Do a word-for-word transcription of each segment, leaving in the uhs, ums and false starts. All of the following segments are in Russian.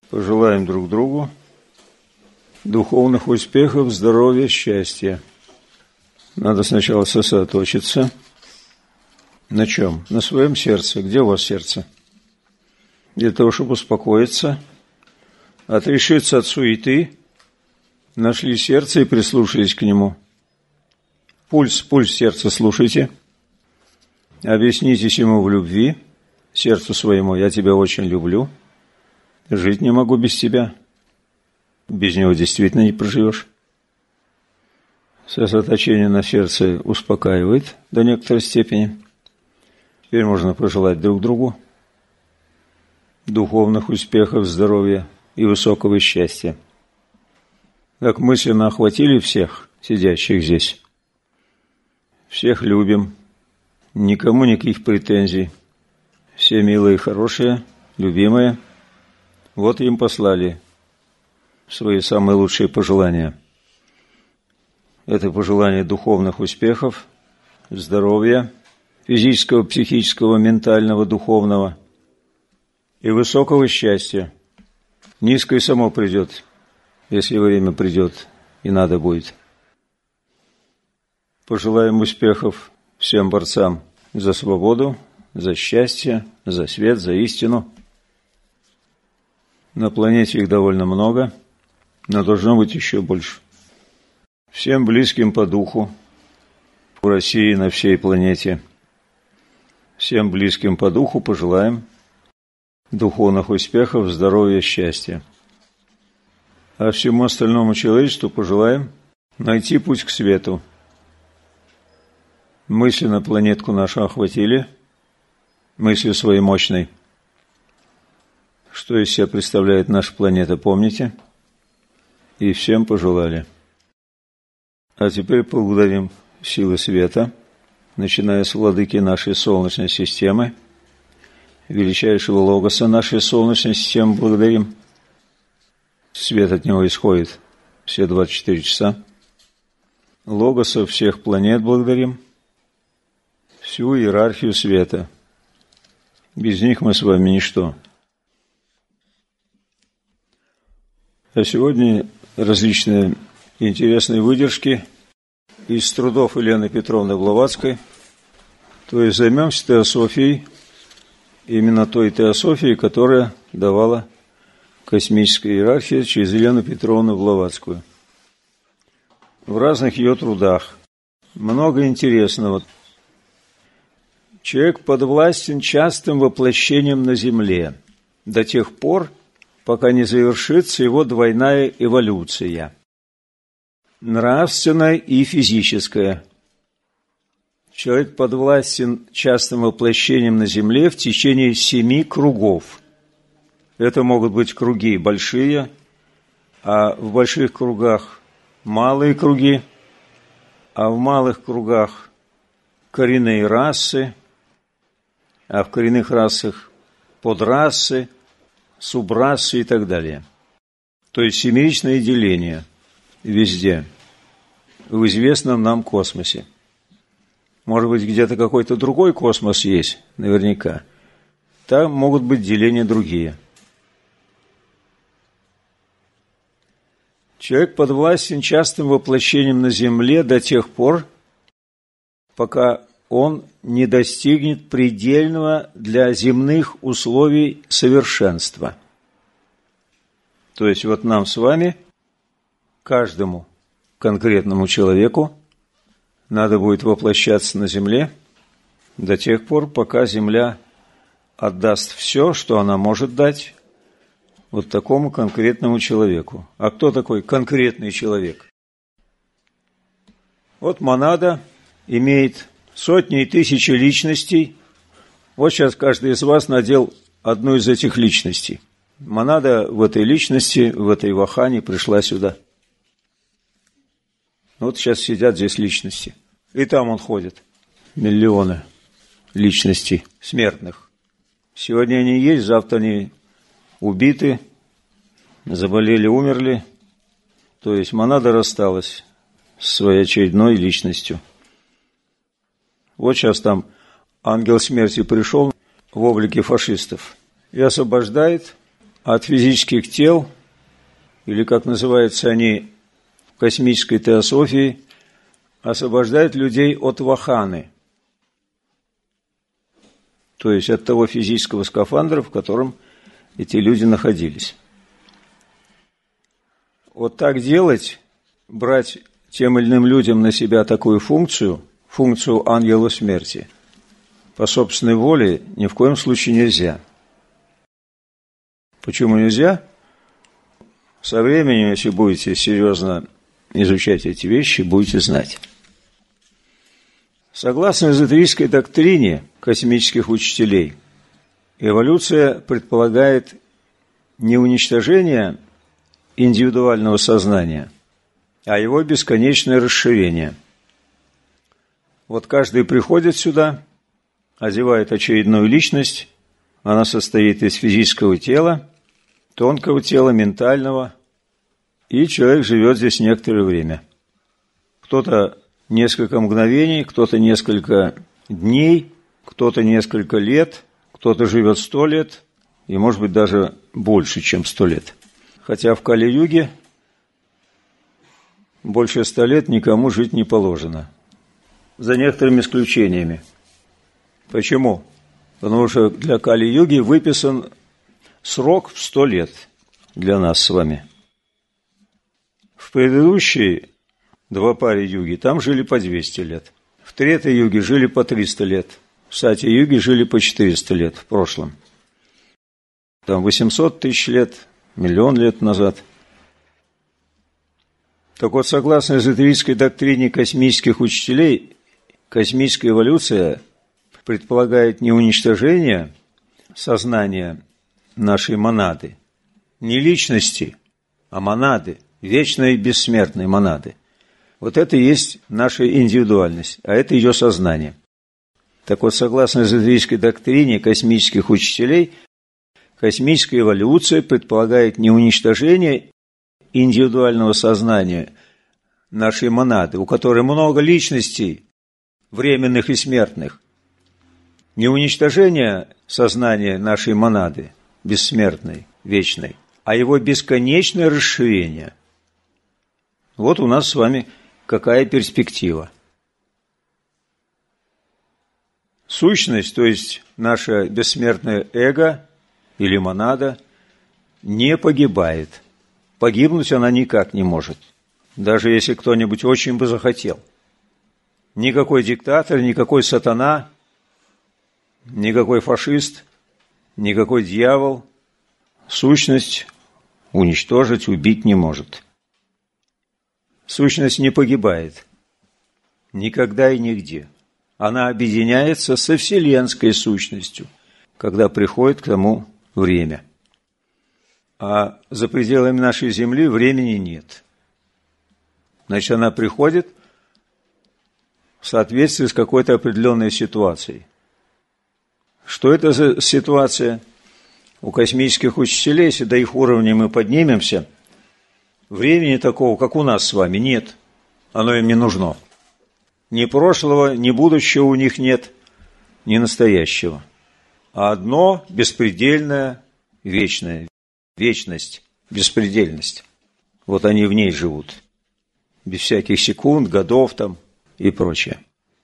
Пожелаем друг другу духовных успехов, здоровья, счастья. Надо сначала сосредоточиться. На чем? На своем сердце. Где у вас сердце? Для того, чтобы успокоиться, отрешиться от суеты, нашли сердце и прислушались к нему. Пульс, пульс сердца слушайте. Объяснитесь ему в любви, сердцу своему: я тебя очень люблю, жить не могу без тебя. Без него действительно не проживешь. Сосредоточение на сердце успокаивает до некоторой степени. Теперь можно пожелать друг другу духовных успехов, здоровья и высокого счастья. Так мысленно охватили всех сидящих здесь. Всех любим, никому никаких претензий. Все милые, хорошие, любимые. Вот им послали свои самые лучшие пожелания. Это пожелание духовных успехов, здоровья, физического, психического, ментального, духовного и высокого счастья. Низкое само придет, если время придет и надо будет. Пожелаем успехов всем борцам за свободу, за счастье, за свет, за истину. На планете их довольно много, но должно быть еще больше. Всем близким по духу в России и на всей планете. Всем близким по духу пожелаем духовных успехов, здоровья, счастья. А всему остальному человечеству пожелаем найти путь к свету. Мысленно планетку нашу охватили, мыслью своей мощной. Что из себя представляет наша планета, помните? И всем пожелали. А теперь поблагодарим силы света, начиная с владыки нашей Солнечной системы, величайшего логоса нашей Солнечной системы благодарим. Свет от него исходит все двадцать четыре часа. Логоса всех планет благодарим. Всю иерархию света. Без них мы с вами ничто. А сегодня различные интересные выдержки из трудов Елены Петровны Блаватской. То есть займемся теософией, именно той теософией, которая давала космическая иерархия через Елену Петровну Блаватскую. В разных ее трудах много интересного. Человек подвластен частым воплощением на Земле до тех пор, пока не завершится его двойная эволюция. Нравственная и физическая. Человек подвластен частым воплощением на Земле в течение семи кругов. Это могут быть круги большие, а в больших кругах малые круги, а в малых кругах коренные расы, а в коренных расах подрасы, субрасы и так далее. То есть семеричное деление везде, в известном нам космосе. Может быть, где-то какой-то другой космос есть, наверняка. Там могут быть деления другие. Человек подвластен частым воплощением на Земле до тех пор, пока он не достигнет предельного для земных условий совершенства. То есть вот нам с вами, каждому конкретному человеку, надо будет воплощаться на Земле до тех пор, пока Земля отдаст все, что она может дать вот такому конкретному человеку. А кто такой конкретный человек? Вот монада имеет сотни и тысячи личностей. Вот сейчас каждый из вас надел одну из этих личностей. Монада в этой личности, в этой вахане пришла сюда. Вот сейчас сидят здесь личности. И там он ходит. Миллионы личностей смертных. Сегодня они есть, завтра они убиты, заболели, умерли. То есть монада рассталась с своей очередной личностью. Вот сейчас там ангел смерти пришел в облике фашистов и освобождает от физических тел, или, как называются они в космической теософии, освобождает людей от ваханы, то есть от того физического скафандра, в котором эти люди находились. Вот так делать, брать тем или иным людям на себя такую функцию, функцию ангела смерти, по собственной воле ни в коем случае нельзя. Почему нельзя? Со временем, если будете серьезно изучать эти вещи, будете знать. Согласно эзотерической доктрине космических учителей, эволюция предполагает не уничтожение индивидуального сознания, а его бесконечное расширение. Вот каждый приходит сюда, одевает очередную личность, она состоит из физического тела, тонкого тела, ментального, и человек живет здесь некоторое время. Кто-то несколько мгновений, кто-то несколько дней, кто-то несколько лет, кто-то живет сто лет, и, может быть, даже больше, чем сто лет. Хотя в Кали-юге больше ста лет никому жить не положено. За некоторыми исключениями. Почему? Потому что для Кали-юги выписан срок в сто лет для нас с вами. В предыдущие два паре юги там жили по двести лет. В третьей юге жили по триста лет. В Сати-юге жили по четыреста лет в прошлом. Там восемьсот тысяч лет, миллион лет назад. Так вот, согласно эзотерической доктрине космических учителей, космическая эволюция предполагает не уничтожение сознания нашей монады, не личности, а монады, вечной бессмертной монады. Вот это и есть наша индивидуальность, а это ее сознание. Так вот, согласно эзотерической доктрине космических учителей, космическая эволюция предполагает не уничтожение индивидуального сознания нашей монады, у которой много личностей, временных и смертных, не уничтожение сознания нашей монады, бессмертной, вечной, а его бесконечное расширение. Вот у нас с вами какая перспектива. Сущность, то есть наше бессмертное эго или монада, не погибает. Погибнуть она никак не может, даже если кто-нибудь очень бы захотел. Никакой диктатор, никакой сатана, никакой фашист, никакой дьявол сущность уничтожить, убить не может. Сущность не погибает. Никогда и нигде. Она объединяется со вселенской сущностью, когда приходит к тому время. А за пределами нашей Земли времени нет. Значит, она приходит в соответствии с какой-то определенной ситуацией. Что это за ситуация? У космических учителей, если до их уровня мы поднимемся, времени такого, как у нас с вами, нет. Оно им не нужно. Ни прошлого, ни будущего у них нет, ни настоящего. А одно беспредельное, вечное. Вечность, беспредельность. Вот они в ней живут. Без всяких секунд, годов там и прочее.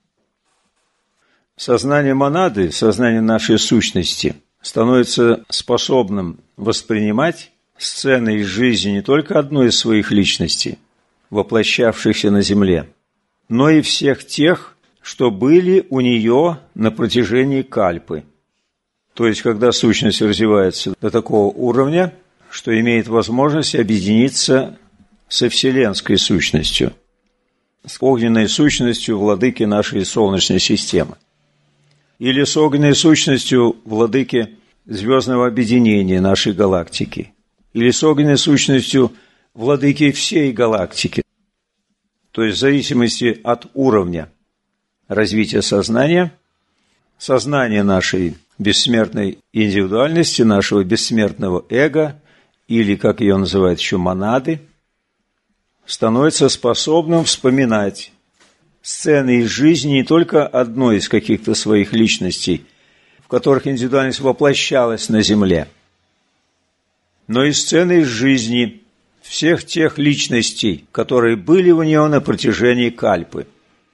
Сознание монады, сознание нашей сущности становится способным воспринимать сцены из жизни не только одной из своих личностей, воплощавшихся на Земле, но и всех тех, что были у нее на протяжении кальпы. То есть, когда сущность развивается до такого уровня, что имеет возможность объединиться со вселенской сущностью, с огненной сущностью владыки нашей Солнечной системы, или с огненной сущностью владыки звездного объединения нашей галактики, или с огненной сущностью владыки всей галактики. То есть в зависимости от уровня развития сознания, сознание нашей бессмертной индивидуальности, нашего бессмертного эго, или, как ее называют еще, монады, становится способным вспоминать сцены из жизни не только одной из каких-то своих личностей, в которых индивидуальность воплощалась на Земле, но и сцены из жизни всех тех личностей, которые были у него на протяжении кальпы.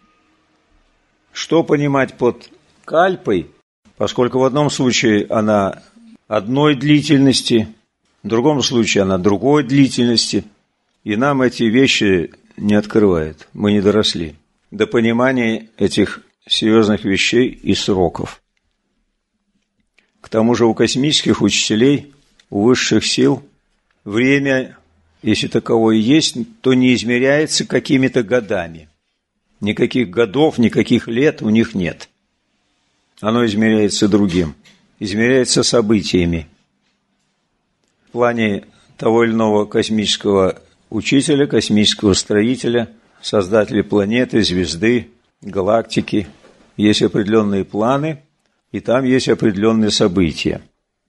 Что понимать под кальпой, поскольку в одном случае она одной длительности, в другом случае она другой длительности, и нам эти вещи не открывают, мы не доросли до понимания этих серьезных вещей и сроков. К тому же у космических учителей, у высших сил, время, если таковое есть, то не измеряется какими-то годами. Никаких годов, никаких лет у них нет. Оно измеряется другим, измеряется событиями. В плане того или иного космического учителя, космического строителя, создателя планеты, звезды, галактики, есть определенные планы, и там есть определенные события.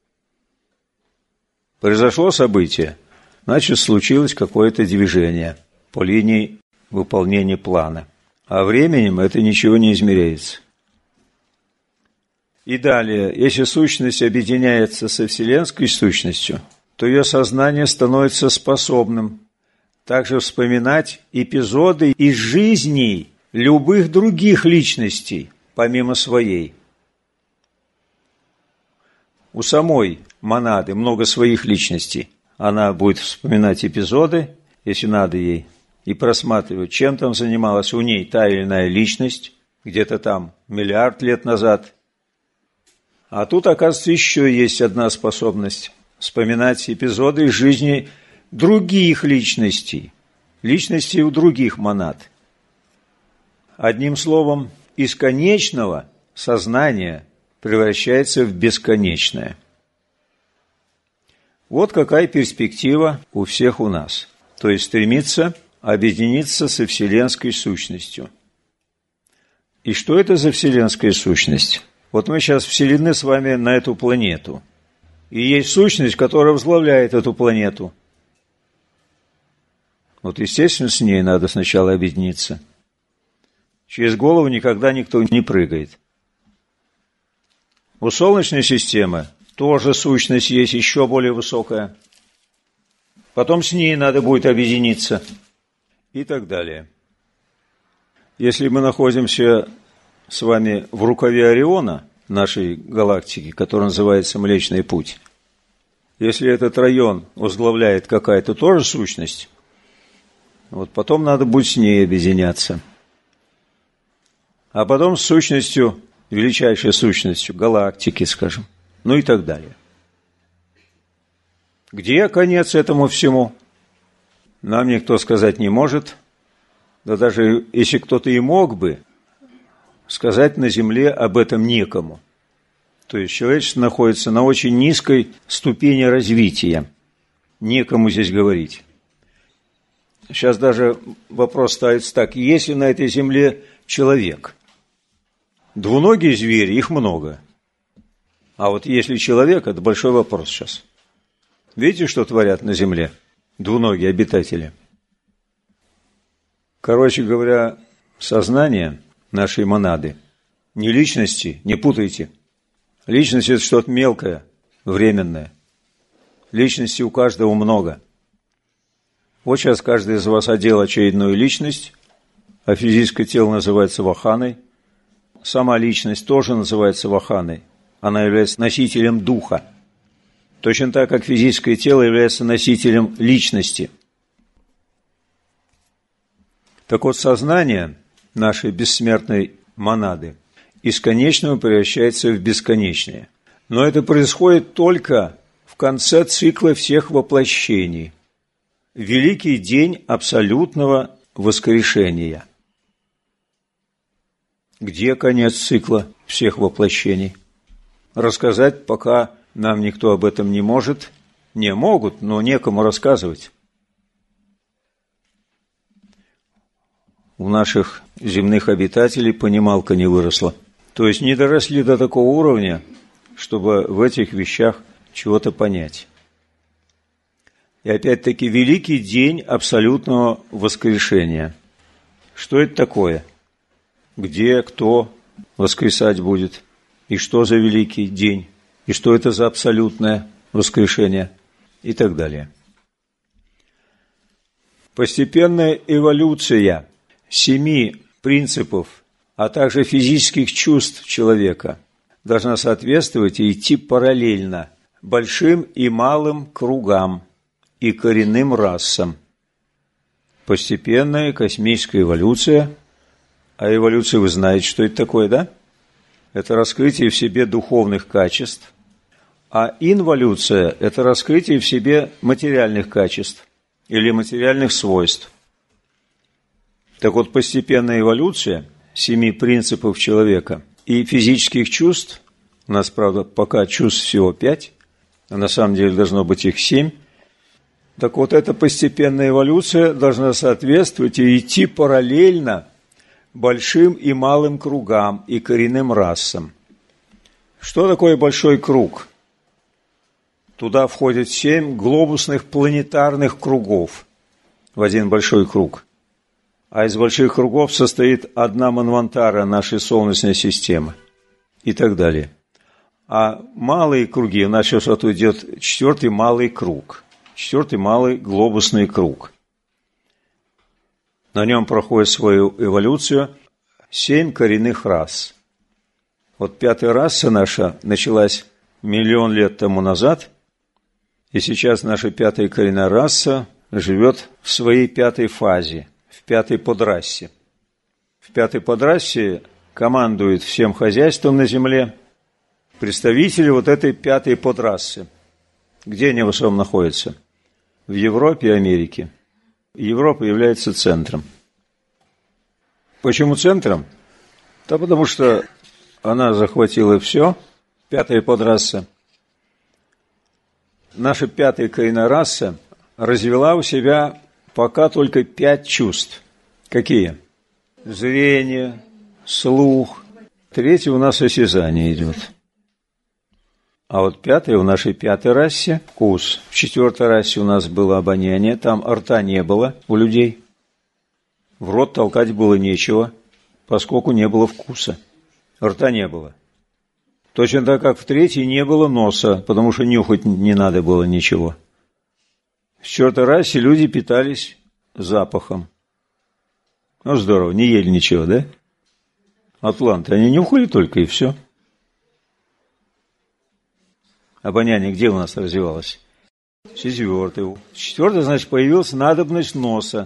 Произошло событие, значит, случилось какое-то движение по линии выполнения плана. А временем это ничего не измеряется. И далее, если сущность объединяется со вселенской сущностью, то ее сознание становится способным также вспоминать эпизоды из жизней любых других личностей, помимо своей. У самой монады много своих личностей. Она будет вспоминать эпизоды, если надо ей, и просматривать, чем там занималась у ней та или иная личность, где-то там миллиард лет назад. А тут, оказывается, еще есть одна способность – вспоминать эпизоды из жизни других личностей, личностей у других монад. Одним словом, из конечного сознание превращается в бесконечное. Вот какая перспектива у всех у нас, то есть стремиться объединиться со вселенской сущностью. И что это за вселенская сущность? Вот мы сейчас вселены с вами на эту планету. И есть сущность, которая возглавляет эту планету. Вот, естественно, с ней надо сначала объединиться. Через голову никогда никто не прыгает. У Солнечной системы тоже сущность есть еще более высокая. Потом с ней надо будет объединиться. И так далее. Если мы находимся с вами в рукаве Ориона, нашей галактики, которая называется Млечный Путь, если этот район возглавляет какая-то тоже сущность, вот потом надо будет с ней объединяться. А потом с сущностью, величайшей сущностью галактики, скажем, ну и так далее. Где конец этому всему? Нам никто сказать не может. Да даже если кто-то и мог бы, сказать на Земле об этом некому. То есть человечество находится на очень низкой ступени развития. Некому здесь говорить. Сейчас даже вопрос ставится так. Есть ли на этой Земле человек? Двуногие звери, их много. А вот если человек, это большой вопрос сейчас. Видите, что творят на Земле двуногие обитатели? Короче говоря, сознание нашей монады, не личности, не путайте. Личность – это что-то мелкое, временное. Личности у каждого много. Вот сейчас каждый из вас одел очередную личность, а физическое тело называется ваханой. Сама личность тоже называется ваханой. Она является носителем духа. Точно так, как физическое тело является носителем личности. Так вот, сознание нашей бессмертной монады из конечного превращается в бесконечное. Но это происходит только в конце цикла всех воплощений. Великий день абсолютного воскрешения. Где конец цикла всех воплощений? Рассказать пока нам никто об этом не может. Не могут, но некому рассказывать. У наших земных обитателей понималка не выросла. То есть не доросли до такого уровня, чтобы в этих вещах чего-то понять. И опять-таки великий день абсолютного воскрешения. Что это такое? Где, кто воскресать будет? И что за великий день? И что это за абсолютное воскрешение? и так далее. Постепенная эволюция семи принципов, а также физических чувств человека должна соответствовать и идти параллельно большим и малым кругам и коренным расам. Постепенная космическая эволюция, а эволюция, вы знаете, что это такое, да? Это раскрытие в себе духовных качеств, а инволюция – это раскрытие в себе материальных качеств или материальных свойств. Так вот, постепенная эволюция семи принципов человека и физических чувств, у нас, правда, пока чувств всего пять, а на самом деле должно быть их семь, так вот, эта постепенная эволюция должна соответствовать и идти параллельно большим и малым кругам и коренным расам. Что такое большой круг? Туда входят семь глобусных планетарных кругов в один большой круг. А из больших кругов состоит одна манвантара нашей Солнечной системы и так далее. А малые круги, у нас сейчас вот идет четвертый малый круг, четвертый малый глобусный круг. На нем проходит свою эволюцию семь коренных рас. Вот пятая раса наша началась миллион лет тому назад, и сейчас наша пятая коренная раса живет в своей пятой фазе, в пятой подрасе. В пятой подрасе командует всем хозяйством на земле представители вот этой пятой подрасы. Где они в основном находятся? В Европе и Америке. Европа является центром. Почему центром? Да потому что она захватила все, пятая подраса. Наша пятая коренная раса развела у себя пока только пять чувств. Какие? Зрение, слух. Третье у нас осязание идет. А вот пятое в нашей пятой расе – вкус. В четвертой расе у нас было обоняние, там рта не было у людей. В рот толкать было нечего, поскольку не было вкуса. Рта не было. Точно так, как в третьей не было носа, потому что нюхать не надо было ничего. В четвертой расе люди питались запахом. Ну, здорово, не ели ничего, да? Атланты, они нюхали только, и все. Обоняние где у нас развивалось? Четвертый. Четвертый, значит, появилась надобность носа.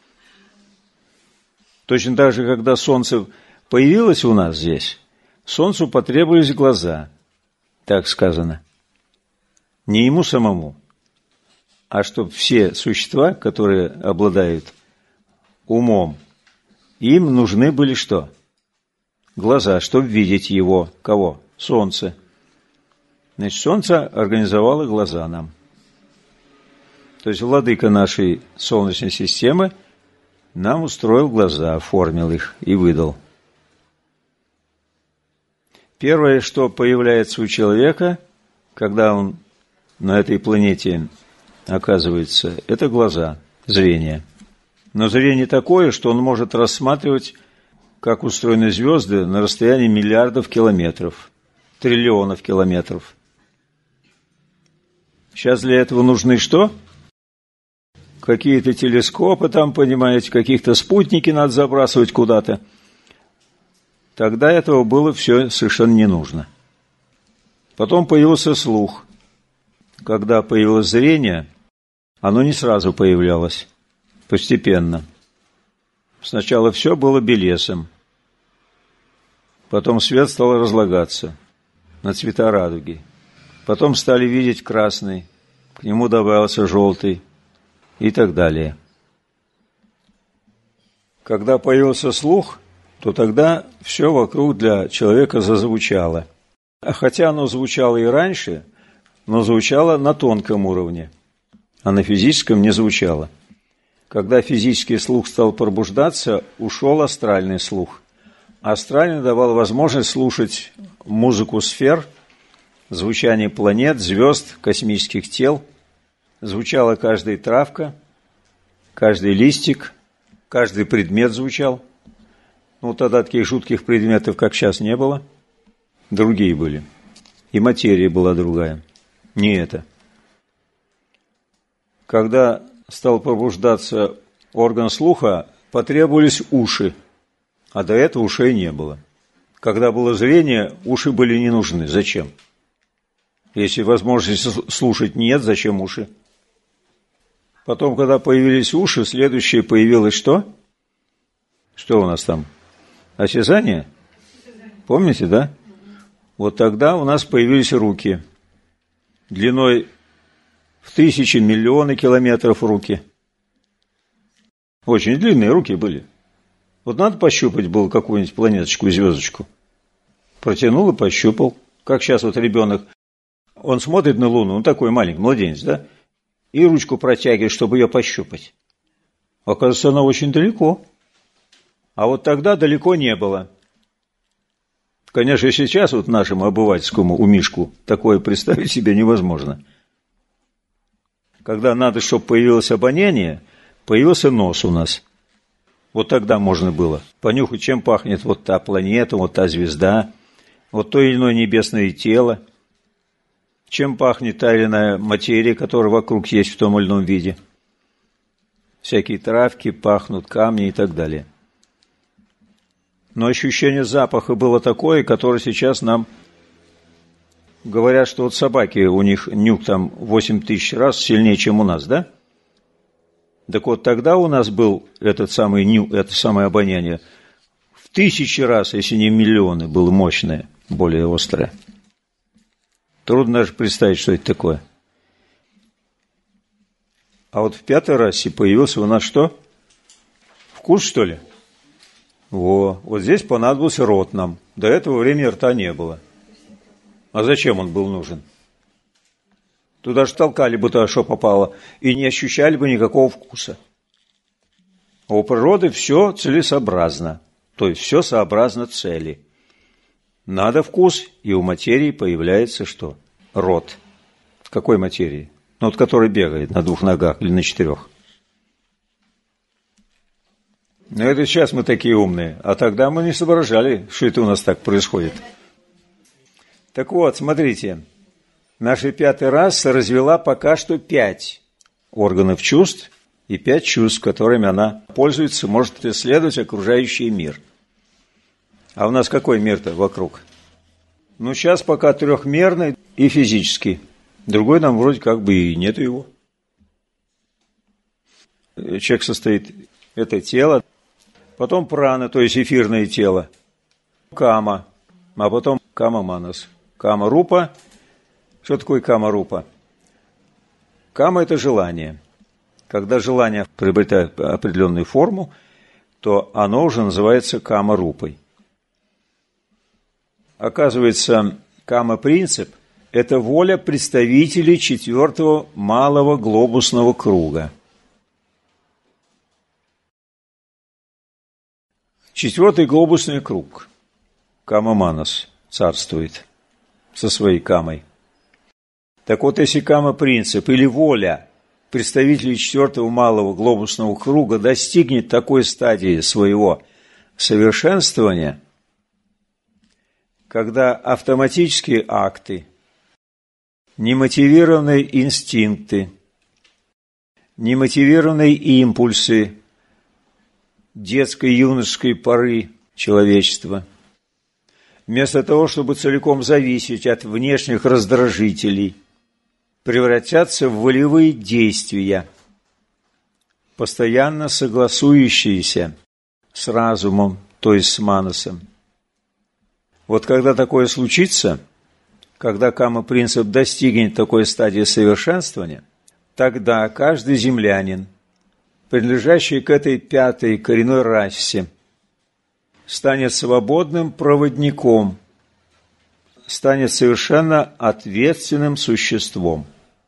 Точно так же, когда солнце появилось у нас здесь, солнцу потребовались глаза, так сказано. Не ему самому, а чтобы все существа, которые обладают умом, им нужны были что? Глаза, чтобы видеть его, кого? Солнце. Значит, солнце организовало глаза нам. То есть владыка нашей Солнечной системы нам устроил глаза, оформил их и выдал. Первое, что появляется у человека, когда он на этой планете оказывается, это глаза, зрение. Но зрение такое, что он может рассматривать, как устроены звезды, на расстоянии миллиардов километров, триллионов километров. Сейчас для этого нужны что? Какие-то телескопы там, понимаете, каких-то спутники надо забрасывать куда-то. Тогда этого было все совершенно не нужно. Потом появился слух. Когда появилось зрение, оно не сразу появлялось, постепенно. Сначала все было белесым. Потом свет стал разлагаться на цвета радуги. Потом стали видеть красный, к нему добавился желтый и так далее. Когда появился слух, то тогда все вокруг для человека зазвучало. А хотя оно звучало и раньше, но звучало на тонком уровне, а на физическом не звучало. Когда физический слух стал пробуждаться, ушел астральный слух. Астральный давал возможность слушать музыку сфер, звучание планет, звезд, космических тел. Звучала каждая травка, каждый листик, каждый предмет звучал. Ну, тогда таких жутких предметов, как сейчас, не было. Другие были. И материя была другая. Не это. когда стал пробуждаться орган слуха, потребовались уши, а до этого ушей не было. Когда было зрение, уши были не нужны. Зачем? Если возможности слушать нет, зачем уши? Потом, когда появились уши, следующее появилось что? Что у нас там? Осязание? Помните, да? Вот тогда у нас появились руки. Длиной в тысячи, миллионы километров руки. Очень длинные руки были. Вот надо пощупать было какую-нибудь планеточку, звездочку. Протянул и пощупал. Как сейчас вот ребенок, он смотрит на Луну, он такой маленький, младенец, да? И ручку протягивает, чтобы ее пощупать. Оказывается, она очень далеко. А вот тогда далеко не было. Конечно, и сейчас вот нашему обывательскому умишку такое представить себе невозможно. Когда надо, чтобы появилось обоняние, появился нос у нас. Вот тогда можно было понюхать, чем пахнет вот та планета, вот та звезда, вот то или иное небесное тело, чем пахнет та или иная материя, которая вокруг есть в том или ином виде. Всякие травки пахнут, камни и так далее. Но ощущение запаха было такое, которое сейчас нам говорят, что вот собаки, у них нюх там восемь тысяч раз сильнее, чем у нас, да? Так вот, тогда у нас был этот самый нюх, это самое обоняние в тысячи раз, если не миллионы, было мощное, более острое. Трудно даже представить, что это такое. А вот в пятой расе появился у нас что? Вкус, что ли? Во, вот здесь понадобился рот нам. До этого времени рта не было. А зачем он был нужен? Туда же толкали бы то, что попало, и не ощущали бы никакого вкуса. А у природы все целесообразно, то есть все сообразно цели. Надо вкус, и у материи появляется что? Рот. Какой материи? Ну, вот который бегает на двух ногах или на четырех. Но это сейчас мы такие умные, а тогда мы не соображали, что это у нас так происходит. Так вот, смотрите, наша пятая раса развела пока что пять органов чувств и пять чувств, которыми она пользуется, может исследовать окружающий мир. А у нас какой мир-то вокруг? Ну, сейчас пока трехмерный и физический. Другой нам вроде как бы и нету его. Человек состоит, это тело, потом прана, то есть эфирное тело, кама, а потом кама-манас. Кама-рупа. Что такое кама-рупа? Кама – это желание. Когда желание приобретает определенную форму, то оно уже называется кама-рупой. Оказывается, кама-принцип – это воля представителей четвертого малого глобусного круга. Четвертый глобусный круг, кама-манас, царствует со своей камой. Так вот, если кама-принцип или воля представителей четвертого малого глобусного круга достигнет такой стадии своего совершенствования, когда автоматические акты, немотивированные инстинкты, немотивированные импульсы детской юношеской поры человечества, вместо того, чтобы целиком зависеть от внешних раздражителей, превратятся в волевые действия, постоянно согласующиеся с разумом, то есть с манасом. Вот когда такое случится, когда кама-принцип достигнет такой стадии совершенствования, тогда каждый землянин, принадлежащий к этой пятой коренной расе, станет свободным проводником, станет совершенно ответственным существом.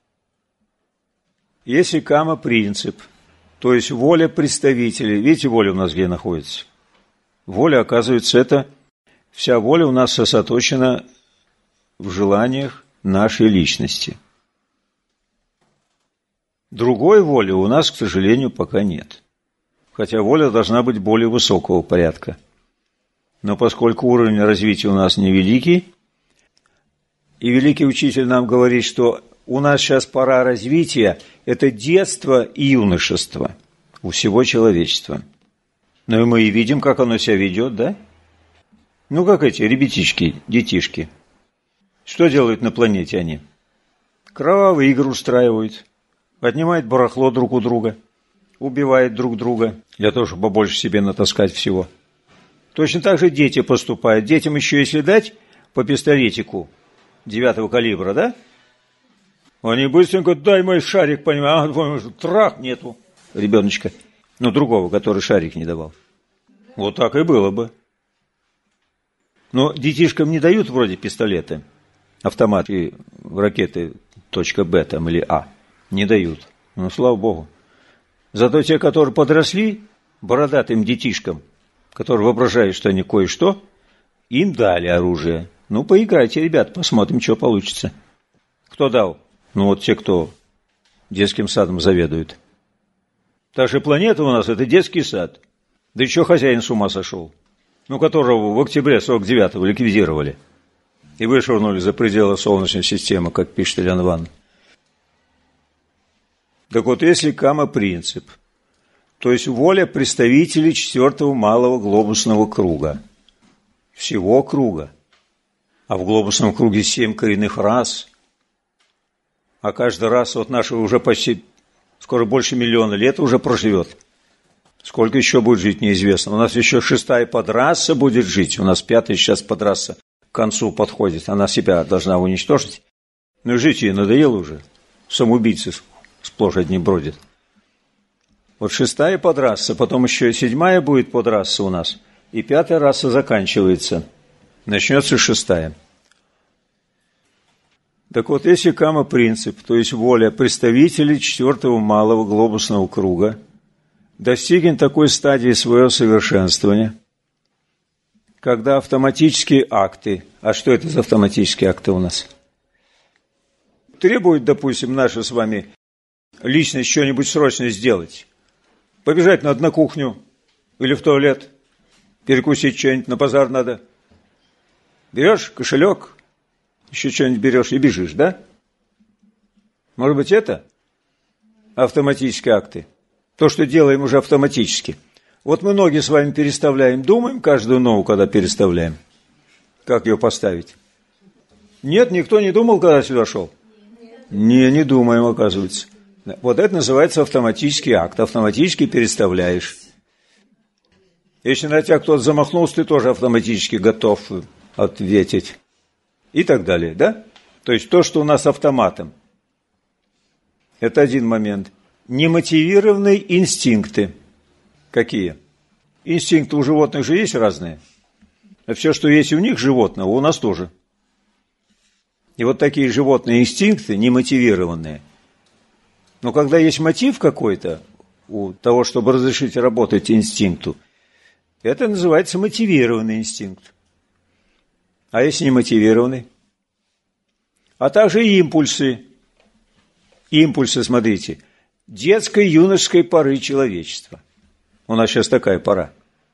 Если кама-принцип, то есть воля представителей, видите, воля у нас где находится? Воля, оказывается, это вся воля у нас сосредоточена в желаниях нашей личности. Другой воли у нас, к сожалению, пока нет. Хотя воля должна быть более высокого порядка. Но поскольку уровень развития у нас невеликий, и великий учитель нам говорит, что у нас сейчас пора развития, это детство и юношество у всего человечества. Ну и мы и видим, как оно себя ведет, да? Ну, как эти ребятишки, детишки. Что делают на планете они? Кровавые игры устраивают, отнимают барахло друг у друга, убивают друг друга, для того, чтобы побольше себе натаскать всего. Точно так же дети поступают. Детям еще если дать по пистолетику девятого калибра, да? Они быстренько, дай мой шарик, понимаешь, а, трах нету ребеночка. Ну, другого, который шарик не давал. Вот так и было бы. Но детишкам не дают вроде пистолеты, автоматы, ракеты точка Б там или А. Не дают. Ну, слава Богу. Зато те, которые подросли, бородатым детишкам, которые воображают, что они кое-что, им дали оружие. Ну, поиграйте, ребят, посмотрим, что получится. Кто дал? Ну, вот те, кто детским садом заведует. Та же планета у нас – это детский сад. Да еще хозяин с ума сошел. Ну, которого в октябре сорок девятого ликвидировали. И вышвырнули за пределы Солнечной системы, как пишет Илья Ивановна. Так вот, если кама-принцип, то есть воля представителей четвертого малого глобусного круга, всего круга, а в глобусном круге семь коренных рас, а каждый раз вот нашего уже почти, скоро больше миллиона лет уже проживет. Сколько еще будет жить, неизвестно. У нас еще шестая подраса будет жить, у нас пятая сейчас подраса к концу подходит, она себя должна уничтожить. Ну и жить ей надоело уже, самоубийцы сплошь одни бродят. Вот шестая подраса, потом еще и седьмая будет подраса у нас, и пятая раса заканчивается. Начнется шестая. Так вот, если кама-принцип, то есть воля представителей четвертого малого глобусного круга, достигнет такой стадии своего совершенствования, когда автоматические акты, а что это за автоматические акты у нас? Требует, допустим, наша с вами личность что-нибудь срочно сделать. Побежать надо на кухню или в туалет, перекусить что-нибудь, на базар надо. Берешь кошелек, еще что-нибудь берешь и бежишь, да? Может быть, это автоматические акты? То, что делаем уже автоматически. Вот мы ноги с вами переставляем, думаем каждую ногу, когда переставляем. Как ее поставить? Нет, никто не думал, когда сюда шел? Не, не думаем, оказывается. Вот это называется автоматический акт. Автоматически переставляешь. Если на тебя кто-то замахнулся, ты тоже автоматически готов ответить. И так далее, да? То есть то, что у нас автоматом. Это один момент. Немотивированные инстинкты. Какие? Инстинкты у животных же есть разные. А все, что есть у них животного, у нас тоже. И вот такие животные инстинкты, немотивированные. Но когда есть мотив какой-то у того, чтобы разрешить работать инстинкту, это называется мотивированный инстинкт. А если не мотивированный? А также импульсы. Импульсы, смотрите, детской, юношеской поры человечества. У нас сейчас такая пора.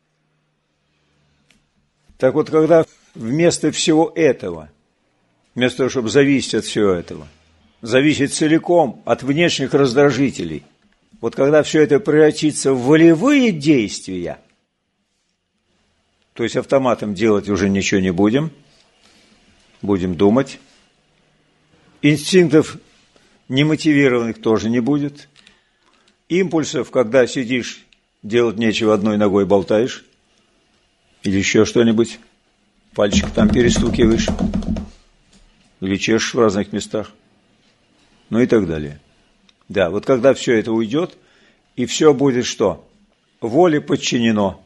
Так вот, когда вместо всего этого, вместо того, чтобы зависеть от всего этого, зависеть целиком от внешних раздражителей, вот когда все это превратится в волевые действия, то есть автоматом делать уже ничего не будем, будем думать, инстинктов немотивированных тоже не будет, импульсов, когда сидишь, делать нечего, одной ногой болтаешь, или еще что-нибудь, пальчик там перестукиваешь, или чешешь в разных местах, ну и так далее. Да, вот когда все это уйдет, и все будет что? Воле подчинено.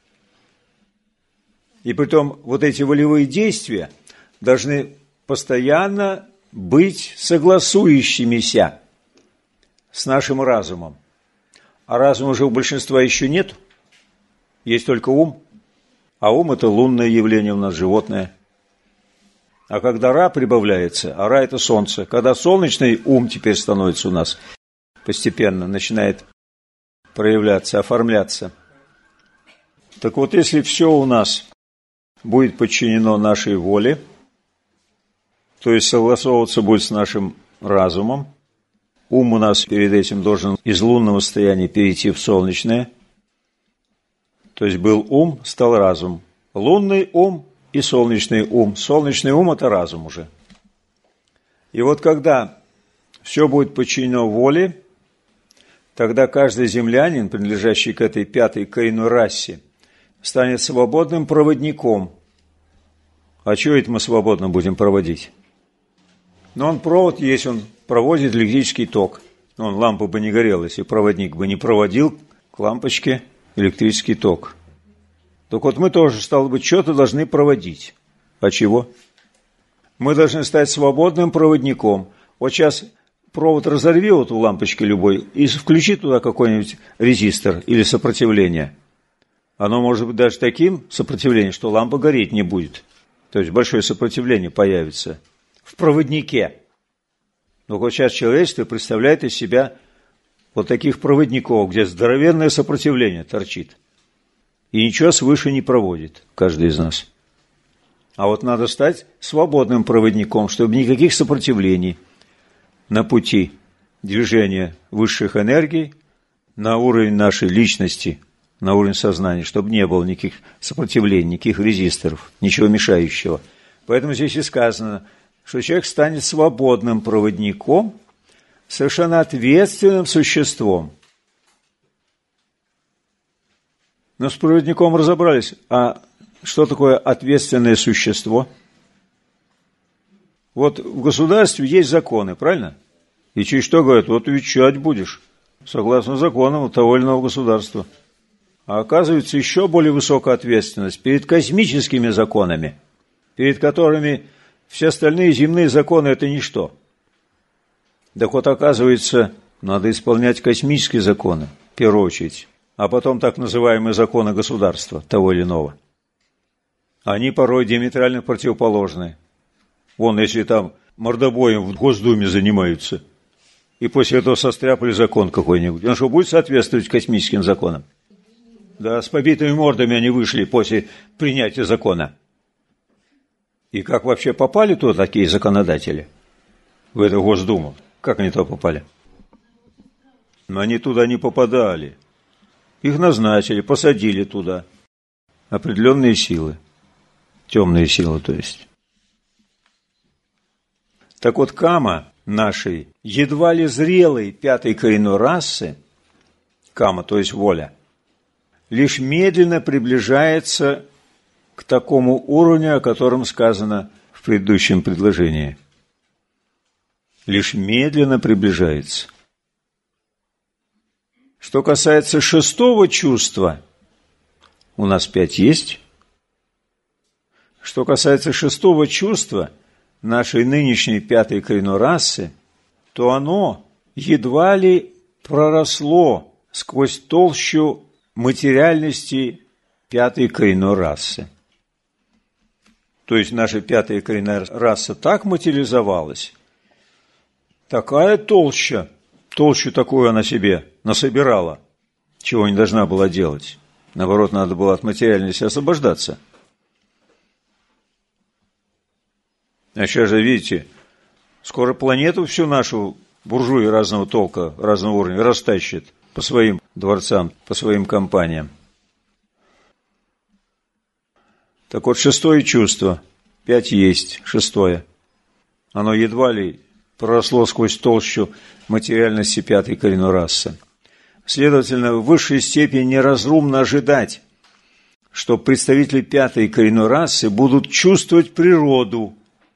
И притом вот эти волевые действия должны постоянно быть согласующимися с нашим разумом. А разума уже у большинства еще нет. Есть только ум. А ум – это лунное явление у нас, животное. А когда Ра прибавляется, а Ра – это солнце. Когда солнечный ум теперь становится у нас, постепенно начинает проявляться, оформляться. Так вот, если все у нас будет подчинено нашей воле, то есть согласовываться будет с нашим разумом. Ум у нас перед этим должен из лунного состояния перейти в солнечное. То есть был ум, стал разум. Лунный ум и солнечный ум. Солнечный ум – это разум уже. И вот когда все будет подчинено воле, тогда каждый землянин, принадлежащий к этой пятой коренной расе, станет свободным проводником. А чего это мы свободно будем проводить? Но он провод есть, он проводит электрический ток. Он лампа бы не горела, если проводник бы не проводил к лампочке электрический ток. Так вот мы тоже, стало быть, что-то должны проводить. А чего? Мы должны стать свободным проводником. Вот сейчас провод разорви вот у лампочки любой и включи туда какой-нибудь резистор или сопротивление. Оно может быть даже таким сопротивлением, что лампа гореть не будет. То есть большое сопротивление появится в проводнике. Но вот сейчас человечество представляет из себя вот таких проводников, где здоровенное сопротивление торчит. И ничего свыше не проводит каждый из нас. А вот надо стать свободным проводником, чтобы никаких сопротивлений на пути движения высших энергий на уровень нашей личности, на уровень сознания, чтобы не было никаких сопротивлений, никаких резисторов, ничего мешающего. Поэтому здесь и сказано, что человек станет свободным проводником, совершенно ответственным существом. Но с проводником разобрались. А что такое ответственное существо? Вот в государстве есть законы, правильно? И через что говорят? Вот отвечать будешь, согласно законам того или иного государства. А оказывается, еще более высокая ответственность перед космическими законами, перед которыми все остальные земные законы – это ничто. Так вот, оказывается, надо исполнять космические законы, в первую очередь, а потом так называемые законы государства, того или иного. Они порой диаметрально противоположны. Вон, если там мордобоем в Госдуме занимаются, и после этого состряпали закон какой-нибудь, он что, будет соответствовать космическим законам? Да, с побитыми мордами они вышли после принятия закона. И как вообще попали туда такие законодатели, в эту Госдуму? Как они туда попали? Но они туда не попадали. Их назначили, посадили туда. Определенные силы. Темные силы, то есть. Так вот, кама нашей, едва ли зрелой пятой коренной расы, кама, то есть воля, лишь медленно приближается к такому уровню, о котором сказано в предыдущем предложении. Лишь медленно приближается. Что касается шестого чувства, у нас пять есть. Что касается шестого чувства нашей нынешней пятой коренной расы, то оно едва ли проросло сквозь толщу материальности пятой коренной расы. То есть наша пятая коренная раса так материализовалась, такая толща, толщу такую она себе насобирала, чего не должна была делать. Наоборот, надо было от материальности освобождаться. А сейчас же, видите, скоро планету всю нашу буржуи разного толка, разного уровня растащит по своим дворцам, по своим компаниям. Так вот, шестое чувство, пять есть, шестое. Оно едва ли проросло сквозь толщу материальности пятой коренной расы. Следовательно, в высшей степени неразумно ожидать, что представители пятой коренной расы будут чувствовать природу.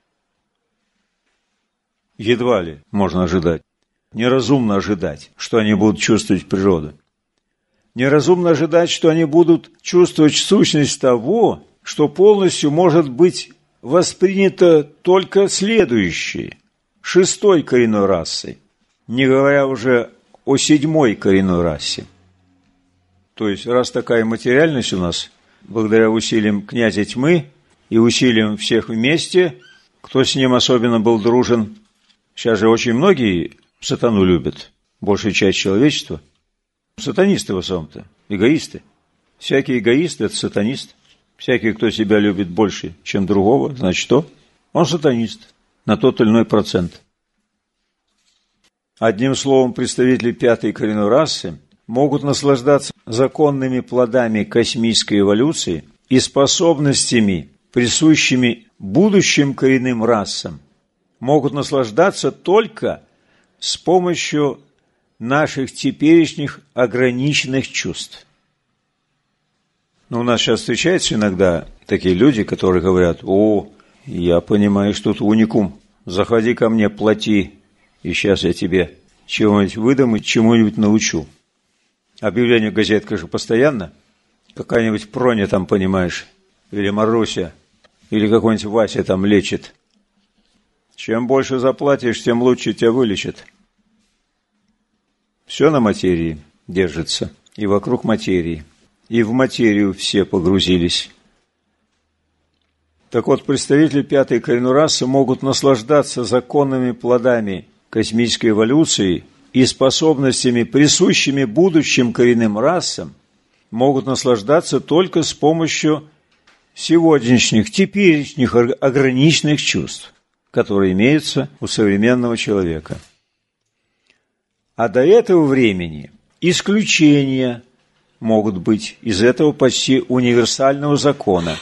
Едва ли можно ожидать. Неразумно ожидать, что они будут чувствовать природу. Неразумно ожидать, что они будут чувствовать сущность того, что полностью может быть воспринято только следующей, шестой коренной расой, не говоря уже о седьмой коренной расе. То есть, раз такая материальность у нас, благодаря усилиям князя тьмы и усилиям всех вместе, кто с ним особенно был дружен, сейчас же очень многие сатану любят, большая часть человечества. Сатанисты в основном-то, эгоисты. Всякий эгоист – это сатанист. Всякий, кто себя любит больше, чем другого, значит что? Он сатанист на тот или иной процент. Одним словом, представители пятой коренной расы могут наслаждаться законными плодами космической эволюции и способностями, присущими будущим коренным расам, могут наслаждаться только с помощью наших теперешних ограниченных чувств. Но у нас сейчас встречаются иногда такие люди, которые говорят: «О, я понимаю, что тут уникум, заходи ко мне, плати, и сейчас я тебе чего-нибудь выдам и чему-нибудь научу». Объявление в газетках же постоянно. Какая-нибудь Проня там, понимаешь, или Маруся, или какой-нибудь Вася там лечит. Чем больше заплатишь, тем лучше тебя вылечат. Все на материи держится, и вокруг материи. И в материю все погрузились. Так вот, представители пятой коренной расы могут наслаждаться законными плодами космической эволюции и способностями, присущими будущим коренным расам, могут наслаждаться только с помощью сегодняшних, теперешних ограниченных чувств, которые имеются у современного человека. А до этого времени исключения могут быть из этого почти универсального закона.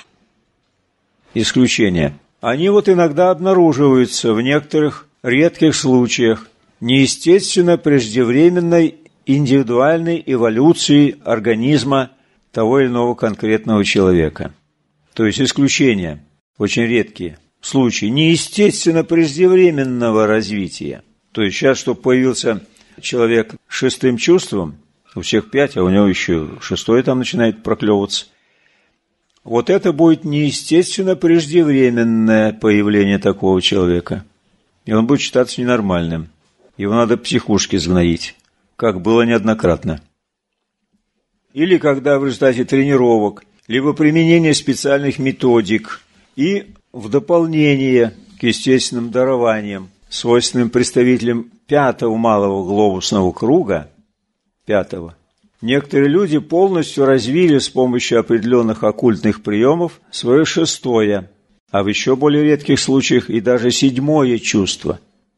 Исключения. Они вот иногда обнаруживаются в некоторых редких случаях неестественно преждевременной индивидуальной эволюции организма того или иного конкретного человека. То есть исключения, очень редкие случаи неестественно преждевременного развития. То есть сейчас, чтобы появился человек с шестым чувством, у всех пять, а у него еще шестое там начинает проклевываться. Вот это будет неестественно преждевременное появление такого человека. И он будет считаться ненормальным. Его надо в психушке сгноить, как было неоднократно. Или когда в результате тренировок, либо применения специальных методик и в дополнение к естественным дарованиям, свойственным представителям пятого малого глобусного круга, пятого, некоторые люди полностью развили с помощью определенных оккультных приемов свое шестое, а в еще более редких случаях и даже седьмое чувство.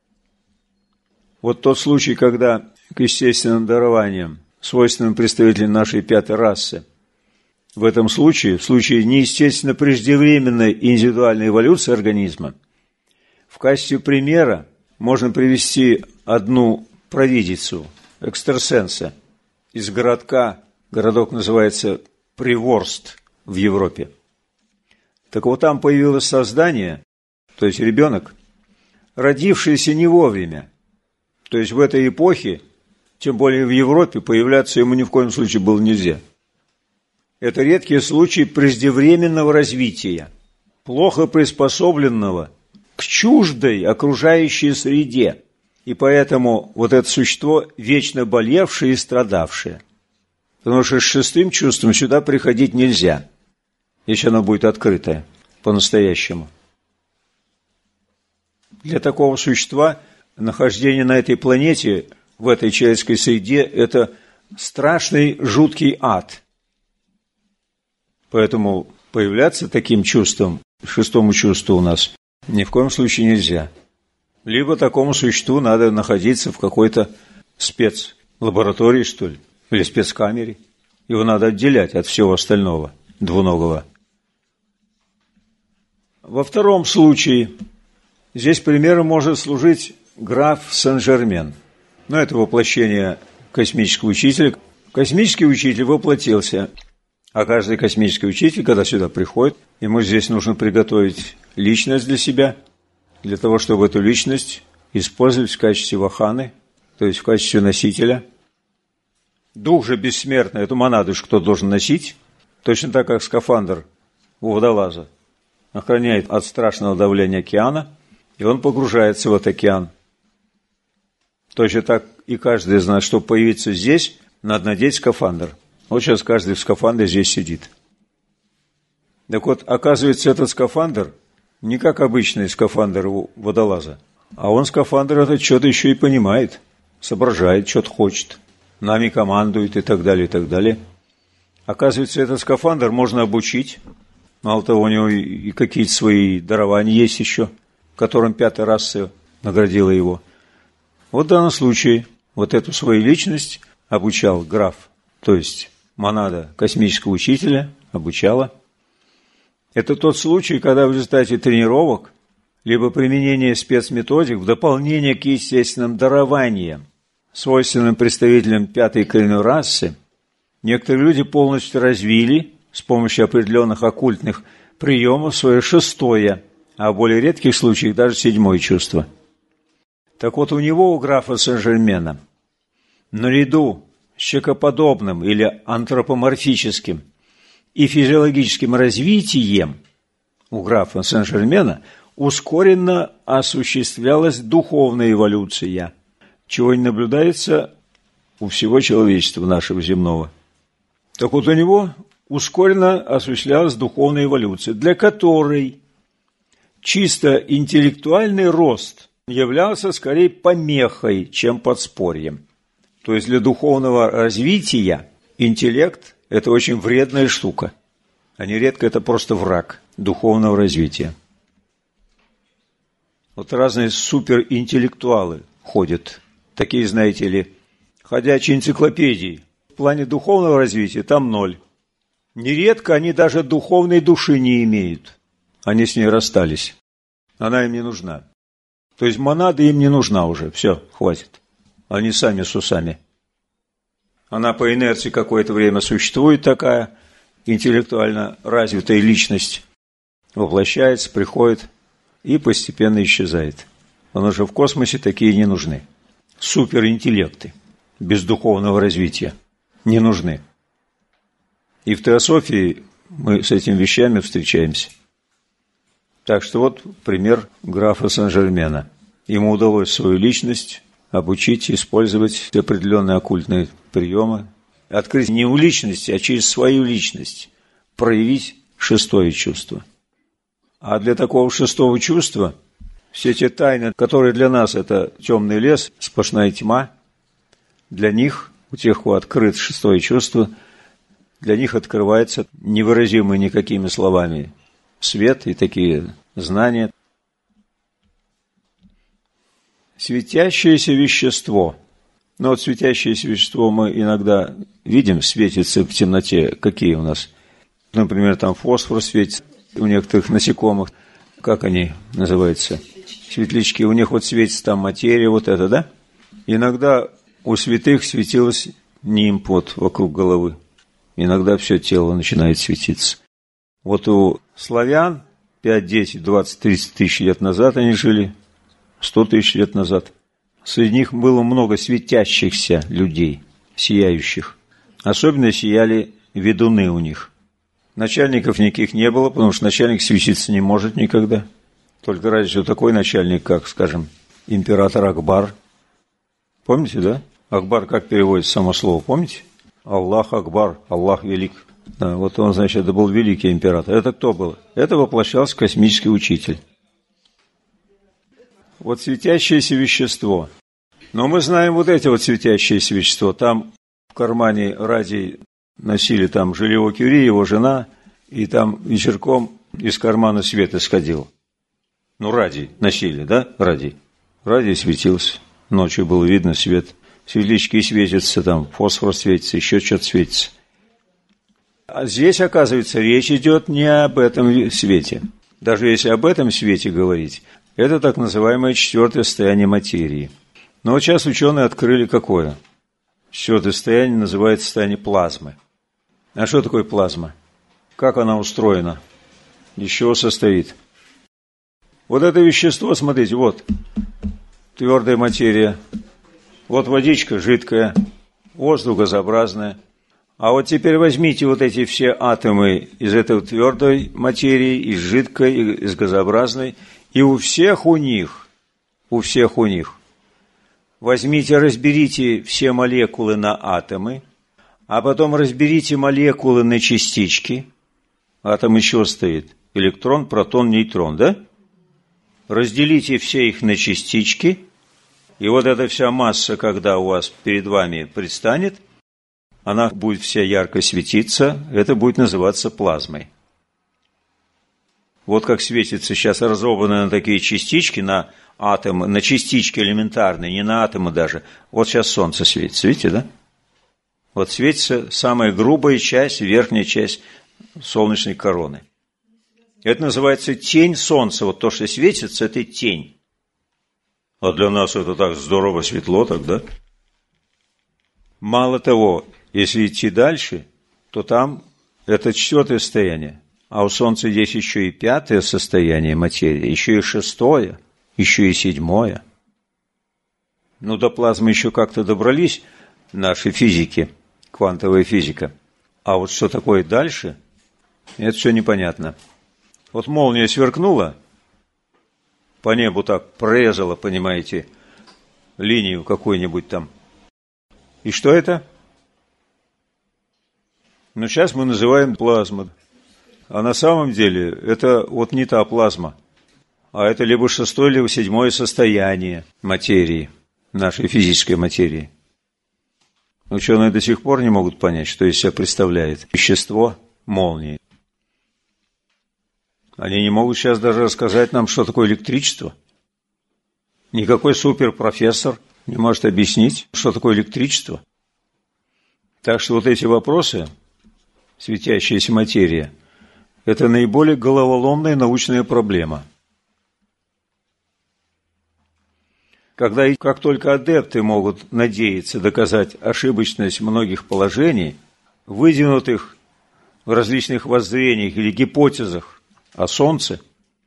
Вот тот случай, когда к естественным дарованиям, свойственным представителям нашей пятой расы, в этом случае, в случае неестественно преждевременной индивидуальной эволюции организма, в качестве примера можно привести одну провидицу, экстрасенса, из городка, городок называется Приворст в Европе. Так вот, там появилось создание, то есть ребенок, родившийся не вовремя. То есть в этой эпохе, тем более в Европе, появляться ему ни в коем случае было нельзя. Это редкие случаи преждевременного развития, плохо приспособленного к чуждой окружающей среде. И поэтому вот это существо вечно болевшее и страдавшее. Потому что с шестым чувством сюда приходить нельзя, если оно будет открытое по-настоящему. Для такого существа нахождение на этой планете, в этой человеческой среде, это страшный, жуткий ад. Поэтому появляться таким чувством, шестому чувству у нас, ни в коем случае нельзя. Либо такому существу надо находиться в какой-то спецлаборатории, что ли, или спецкамере. Его надо отделять от всего остального, двуногого. Во втором случае здесь примером может служить граф Сен-Жермен. Но это воплощение космического учителя. Космический учитель воплотился, а каждый космический учитель, когда сюда приходит, ему здесь нужно приготовить личность для себя, для того, чтобы эту личность использовать в качестве ваханы, то есть в качестве носителя. Дух же бессмертный, эту монаду кто должен носить, точно так, как скафандр у водолаза охраняет от страшного давления океана, и он погружается в этот океан. Точно так и каждый из нас, чтобы появиться здесь, надо надеть скафандр. Вот сейчас каждый в скафандре здесь сидит. Так вот, оказывается, этот скафандр не как обычный скафандр у водолаза, а он скафандр этот что-то еще и понимает, соображает, что-то хочет, нами командует и так далее, и так далее. Оказывается, этот скафандр можно обучить. Мало того, у него и какие-то свои дарования есть еще, которым пятая раса наградила его. Вот в данном случае вот эту свою личность обучал граф, то есть монада космического учителя обучала. Это тот случай, когда в результате тренировок либо применения спецметодик в дополнение к естественным дарованиям, свойственным представителям пятой коренной расы, некоторые люди полностью развили с помощью определенных оккультных приемов свое шестое, а в более редких случаях даже седьмое чувство. Так вот, у него, у графа Сен-Жермена, наряду с человекоподобным или антропоморфическим и физиологическим развитием у графа Сен-Жермена ускоренно осуществлялась духовная эволюция, чего не наблюдается у всего человечества нашего земного. Так вот, у него ускоренно осуществлялась духовная эволюция, для которой чисто интеллектуальный рост являлся скорее помехой, чем подспорьем. То есть для духовного развития интеллект – это очень вредная штука, а нередко это просто враг духовного развития. Вот разные суперинтеллектуалы ходят, такие, знаете ли, ходячие энциклопедии. В плане духовного развития там ноль. Нередко они даже духовной души не имеют. Они с ней расстались. Она им не нужна. То есть монада им не нужна уже. Все, хватит. Они сами с усами. Она по инерции какое-то время существует, такая интеллектуально развитая личность. Воплощается, приходит и постепенно исчезает. Потому что в космосе такие не нужны. Суперинтеллекты без духовного развития не нужны. И в теософии мы с этими вещами встречаемся. Так что вот пример графа Сен-Жермена. Ему удалось свою личность обучить, использовать определенные оккультные приемы, открыть не у личности, а через свою личность проявить шестое чувство. А для такого шестого чувства все те тайны, которые для нас это темный лес, сплошная тьма, для них, у тех, кто открыт шестое чувство, для них открывается невыразимый никакими словами свет и такие знания. Светящееся вещество. Ну вот светящееся вещество мы иногда видим, светится в темноте. Какие у нас? Например, там фосфор светится у некоторых насекомых. Как они называются? Светлячки. У них вот светится там материя, вот это, да? Иногда у святых светилось нимб вот вокруг головы. Иногда все тело начинает светиться. Вот у славян пять, десять, двадцать, тридцать тысяч лет назад они жили, сто тысяч лет назад. Среди них было много светящихся людей, сияющих. Особенно сияли ведуны у них. Начальников никаких не было, потому что начальник светиться не может никогда. Только разве что такой начальник, как, скажем, император Акбар. Помните, да? Акбар как переводится само слово, помните? Аллах Акбар, Аллах велик. Да, вот он, значит, это был великий император. Это кто был? Это воплощался космический учитель. Вот светящееся вещество. Но мы знаем вот эти вот светящееся вещество. Там в кармане радий носили там Жилье Кюри, его жена, и там вечерком из кармана свет исходил. Ну, радий носили, да, радий? Радий светился. Ночью было видно свет. Светлячки светятся, там фосфор светится, еще что-то светится. А здесь, оказывается, речь идет не об этом свете. Даже если об этом свете говорить, это так называемое четвертое состояние материи. Но вот сейчас ученые открыли какое? Четвертое состояние называется состояние плазмы. А что такое плазма? Как она устроена? Из чего состоит? Вот это вещество, смотрите, вот твердая материя. Вот водичка жидкая, воздух газообразная. А вот теперь возьмите вот эти все атомы из этой твердой материи, из жидкой, из газообразной, и у всех у них, у всех у них, возьмите, разберите все молекулы на атомы, а потом разберите молекулы на частички. Атом еще стоит. Электрон, протон, нейтрон, да? Разделите все их на частички. И вот эта вся масса, когда у вас перед вами предстанет, она будет вся ярко светиться, это будет называться плазмой. Вот как светится сейчас разобранные на такие частички, на атомы, на частички элементарные, не на атомы даже. Вот сейчас солнце светится, видите, да? Вот светится самая грубая часть, верхняя часть солнечной короны. Это называется тень солнца. Вот то, что светится, это тень. А для нас это так здорово светло тогда. Мало того, если идти дальше, то там это четвертое состояние. А у Солнца есть еще и пятое состояние материи, еще и шестое, еще и седьмое. Ну, до плазмы еще как-то добрались наши физики, квантовая физика. А вот что такое дальше, это все непонятно. Вот молния сверкнула, по небу так прорезала, понимаете, линию какую-нибудь там. И что это? Ну, сейчас мы называем плазма. А на самом деле это вот не та плазма, а это либо шестое, либо седьмое состояние материи, нашей физической материи. Ученые до сих пор не могут понять, что из себя представляет вещество молнии. Они не могут сейчас даже рассказать нам, что такое электричество. Никакой суперпрофессор не может объяснить, что такое электричество. Так что вот эти вопросы, светящаяся материя, это наиболее головоломная научная проблема. Когда и как только адепты могут надеяться доказать ошибочность многих положений, выдвинутых в различных воззрениях или гипотезах о Солнце,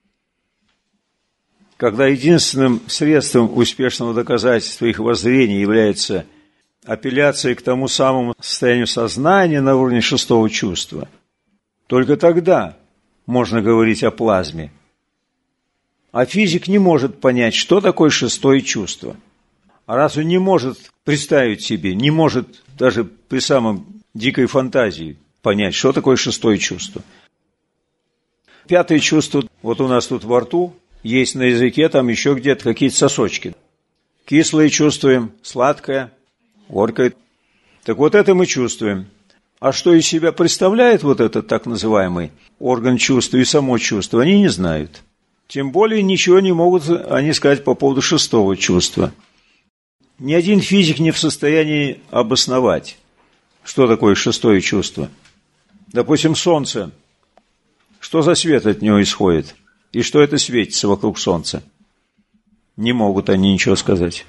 когда единственным средством успешного доказательства их воззрений является апелляция к тому самому состоянию сознания на уровне шестого чувства, только тогда можно говорить о плазме. А физик не может понять, что такое шестое чувство. А раз он не может представить себе, не может даже при самом дикой фантазии понять, что такое шестое чувство. Пятое чувство, вот у нас тут во рту, есть на языке там еще где-то какие-то сосочки. Кислое чувствуем, сладкое, горькое. Так вот это мы чувствуем. А что из себя представляет вот этот так называемый орган чувства и само чувство, они не знают. Тем более ничего не могут они сказать по поводу шестого чувства. Ни один физик не в состоянии обосновать, что такое шестое чувство. Допустим, Солнце. Что за свет от него исходит? И что это светится вокруг Солнца? Не могут они ничего сказать.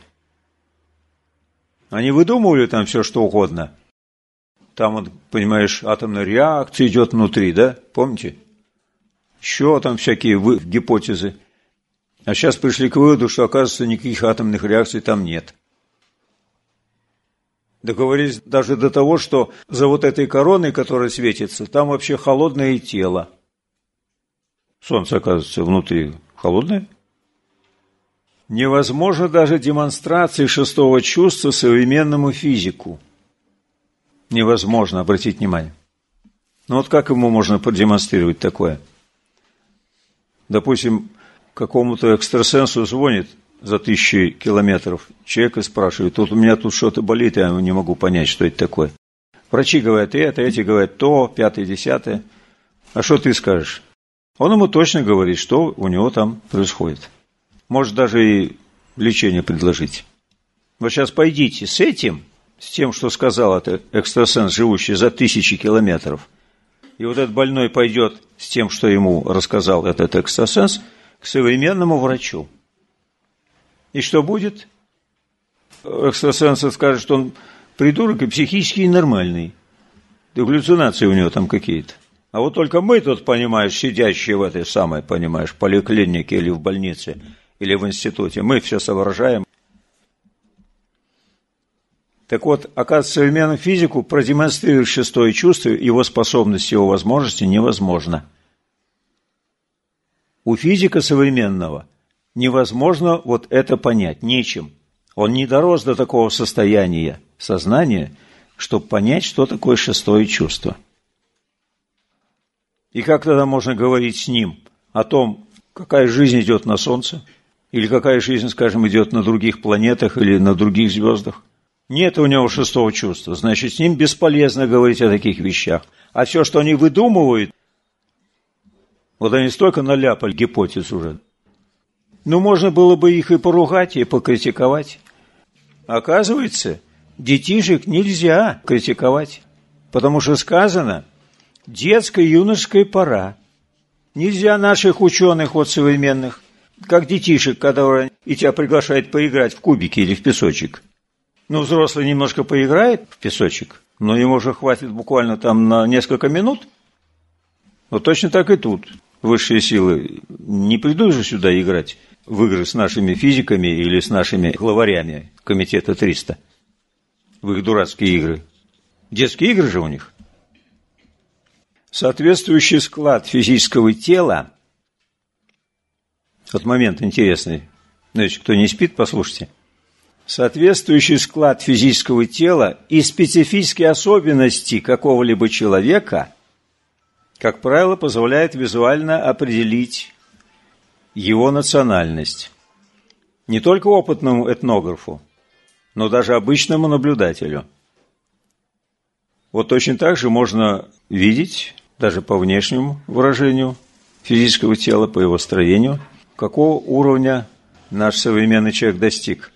Они выдумывали там все, что угодно. Там, вот, понимаешь, атомная реакция идет внутри, да? Помните? Еще там всякие вы... гипотезы. А сейчас пришли к выводу, что, оказывается, никаких атомных реакций там нет. Договорились даже до того, что за вот этой короной, которая светится, там вообще холодное тело. Солнце, оказывается, внутри холодное. Невозможно даже демонстрации шестого чувства современному физику. Невозможно, обратить внимание. Ну вот как ему можно продемонстрировать такое? Допустим, какому-то экстрасенсу звонит за тысячи километров человек и спрашивает, тут у меня тут что-то болит, я не могу понять, что это такое. Врачи говорят это, эти говорят то, пятое, десятое. А что ты скажешь? Он ему точно говорит, что у него там происходит. Может даже и лечение предложить. Вот сейчас пойдите с этим, с тем, что сказал этот экстрасенс, живущий за тысячи километров, и вот этот больной пойдет с тем, что ему рассказал этот экстрасенс, к современному врачу. И что будет? Экстрасенс скажет, что он придурок и психически ненормальный. Да галлюцинации у него там какие-то. А вот только мы тут, понимаешь, сидящие в этой самой, понимаешь, поликлинике или в больнице, или в институте, мы все соображаем. Так вот, оказывается, современному физику продемонстрировать шестое чувство, его способности, его возможности невозможно. У физика современного невозможно вот это понять, нечем. Он не дорос до такого состояния сознания, чтобы понять, что такое шестое чувство. И как тогда можно говорить с ним о том, какая жизнь идет на Солнце, или какая жизнь, скажем, идет на других планетах или на других звездах? Нет у него шестого чувства, значит, с ним бесполезно говорить о таких вещах. А все, что они выдумывают, вот они столько наляпали гипотез уже. Ну, можно было бы их и поругать, и покритиковать. Оказывается, детишек нельзя критиковать, потому что сказано «детско-юношеская пора». Нельзя наших ученых вот современных, как детишек, которые и тебя приглашают поиграть в кубики или в песочек. Ну, взрослый немножко поиграет в песочек, но ему же хватит буквально там на несколько минут. Вот точно так и тут. Высшие силы не придут же сюда играть в игры с нашими физиками или с нашими главарями комитета триста. В их дурацкие игры. Детские игры же у них. Соответствующий склад физического тела. Вот момент интересный. Ну, если кто не спит, послушайте. Соответствующий склад физического тела и специфические особенности какого-либо человека, как правило, позволяет визуально определить его национальность. Не только опытному этнографу, но даже обычному наблюдателю. Вот точно так же можно видеть, даже по внешнему выражению физического тела, по его строению, какого уровня наш современный человек достиг.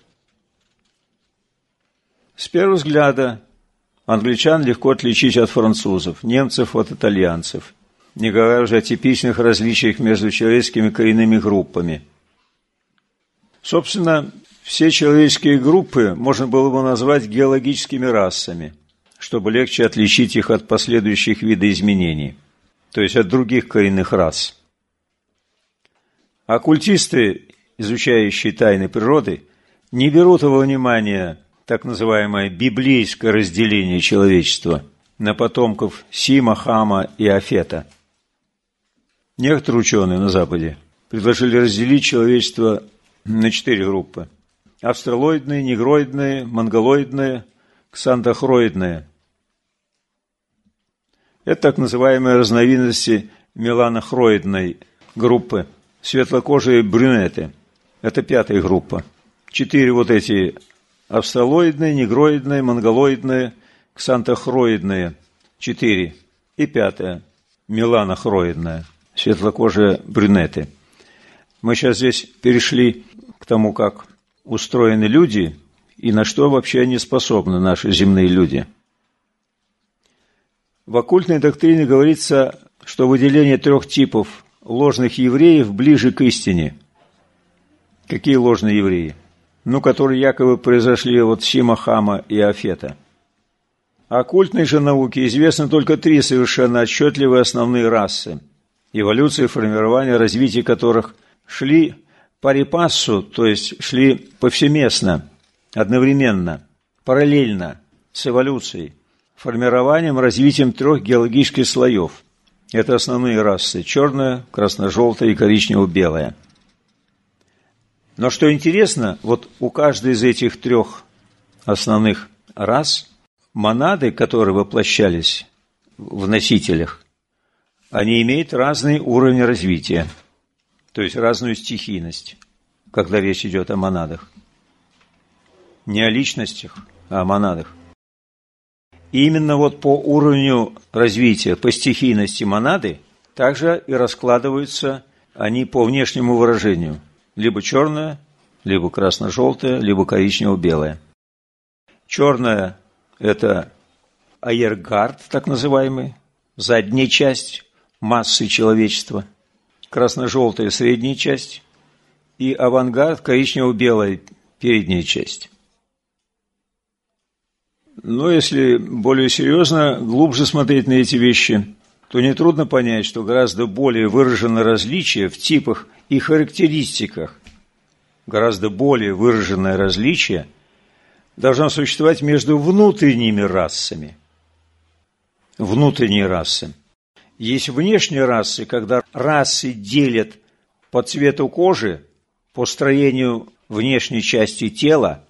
С первого взгляда англичан легко отличить от французов, немцев от итальянцев, не говоря уже о типичных различиях между человеческими коренными группами. Собственно, все человеческие группы можно было бы назвать геологическими расами, чтобы легче отличить их от последующих видоизменений, то есть от других коренных рас. Оккультисты, изучающие тайны природы, не берут во внимание так называемое библейское разделение человечества на потомков Сима, Хама и Афета. Некоторые ученые на Западе предложили разделить человечество на четыре группы: австралоидные, негроидные, монголоидные, ксантохроидные. Это так называемые разновидности меланохроидной группы. Светлокожие брюнеты. Это пятая группа. Четыре вот эти австралоидные, негроидные, монголоидные, ксантохроидные. Четыре. И пятая. Меланохроидная. Светлокожие брюнеты. Мы сейчас здесь перешли к тому, как устроены люди и на что вообще они способны, наши земные люди. В оккультной доктрине говорится, что выделение трех типов ложных евреев ближе к истине. Какие ложные евреи? Ну, которые якобы произошли от Сима, Хама и Афета. Оккультной же науке известны только три совершенно отчетливые основные расы, эволюция, формирование, развитие которых шли парипассу, то есть шли повсеместно, одновременно, параллельно с эволюцией, формированием, развитием трех геологических слоев. Это основные расы: черная, красно-желтая и коричнево-белая. Но что интересно, вот у каждой из этих трех основных рас монады, которые воплощались в носителях, они имеют разный уровень развития, то есть разную стихийность, когда речь идет о монадах. Не о личностях, а о монадах. И именно вот по уровню развития, по стихийности монады, также и раскладываются они по внешнему выражению. Либо черная, либо красно-желтая, либо коричнево-белая. Черная – это аергард, так называемый, задняя часть массы человечества. Красно-желтая – средняя часть. И авангард – коричнево-белая – передняя часть. Но если более серьезно, глубже смотреть на эти вещи, то нетрудно понять, что гораздо более выражено различие в типах и характеристиках, гораздо более выраженное различие должно существовать между внутренними расами. Внутренние расы. Есть внешние расы, когда расы делят по цвету кожи, по строению внешней части тела.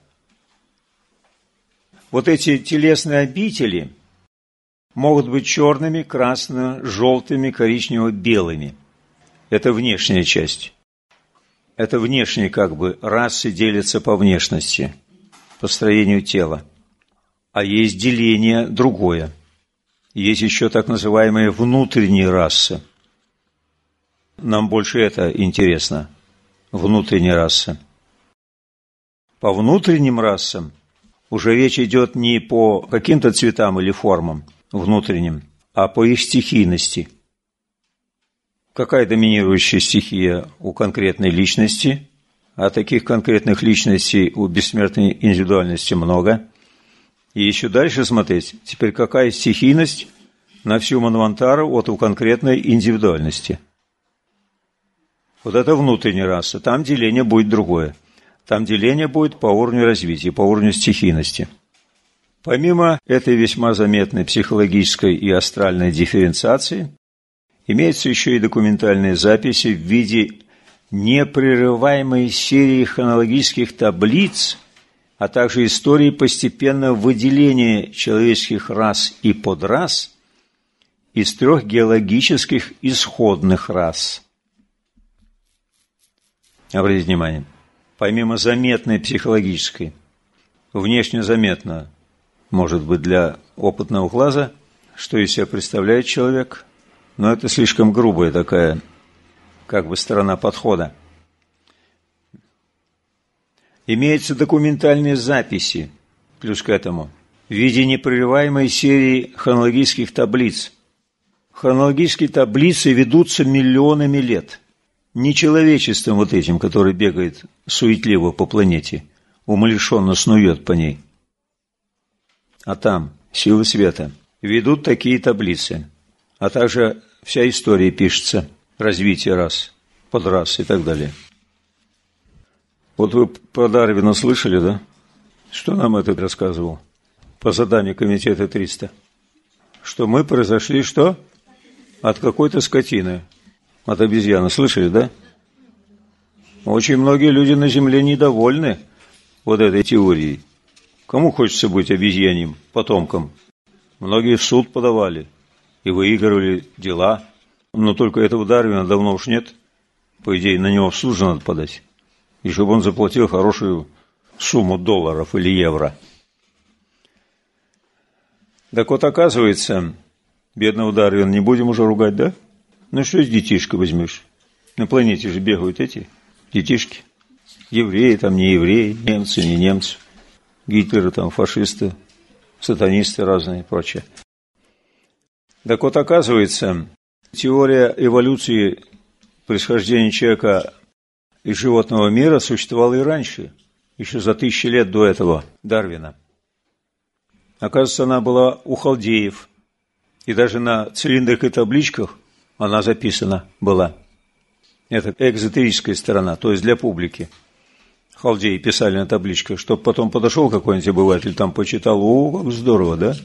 Вот эти телесные обители могут быть черными, красно-желтыми, коричнево-белыми. Это внешняя часть. Это внешние как бы расы делятся по внешности, по строению тела. А есть деление другое. Есть еще так называемые внутренние расы. Нам больше это интересно. внутренняя раса. По внутренним расам уже речь идет не по каким-то цветам или формам внутренним, а по их стихийности. Какая доминирующая стихия у конкретной личности? А таких конкретных личностей у бессмертной индивидуальности много. И еще дальше смотреть, теперь какая стихийность на всю Манвантару вот у конкретной индивидуальности. Вот это внутренняя раса, там деление будет другое. Там деление будет по уровню развития, по уровню стихийности. Помимо этой весьма заметной психологической и астральной дифференциации, имеются еще и документальные записи в виде непрерываемой серии хронологических таблиц, а также истории постепенного выделения человеческих рас и подрас из трех геологических исходных рас. Обратите внимание, помимо заметной психологической, внешне заметно, может быть, для опытного глаза, что из себя представляет человек, но это слишком грубая такая, как бы, сторона подхода. Имеются документальные записи, плюс к этому, в виде непрерываемой серии хронологических таблиц. Хронологические таблицы ведутся миллионами лет. Не человечеством вот этим, который бегает суетливо по планете, умалишенно снует по ней, а там силы света ведут такие таблицы, а также вся история пишется, развитие рас, подрас и так далее. Вот вы про Дарвина слышали, да? Что нам этот рассказывал? По заданию комитета триста. Что мы произошли, что? От какой-то скотины. От обезьяны. Слышали, да? Очень многие люди на Земле недовольны вот этой теорией. Кому хочется быть обезьяньим потомком? Многие в суд подавали и выигрывали дела. Но только этого Дарвина давно уж нет. По идее, на него в суд же надо подать. И чтобы он заплатил хорошую сумму долларов или евро. Так вот, оказывается, бедного Дарвина не будем уже ругать, да? Ну что с детишкой возьмешь? На планете же бегают эти детишки. Евреи там, не евреи, немцы, не немцы. Гитлеры там, фашисты, сатанисты разные и прочее. Так вот, оказывается, теория эволюции происхождения человека из животного мира существовала и раньше, еще за тысячи лет до этого Дарвина. Оказывается, она была у халдеев, и даже на цилиндрах и табличках она записана была. Это экзотерическая сторона, то есть для публики. Халдеи писали на табличках, чтобы потом подошел какой-нибудь обыватель, там почитал, о, как здорово, да?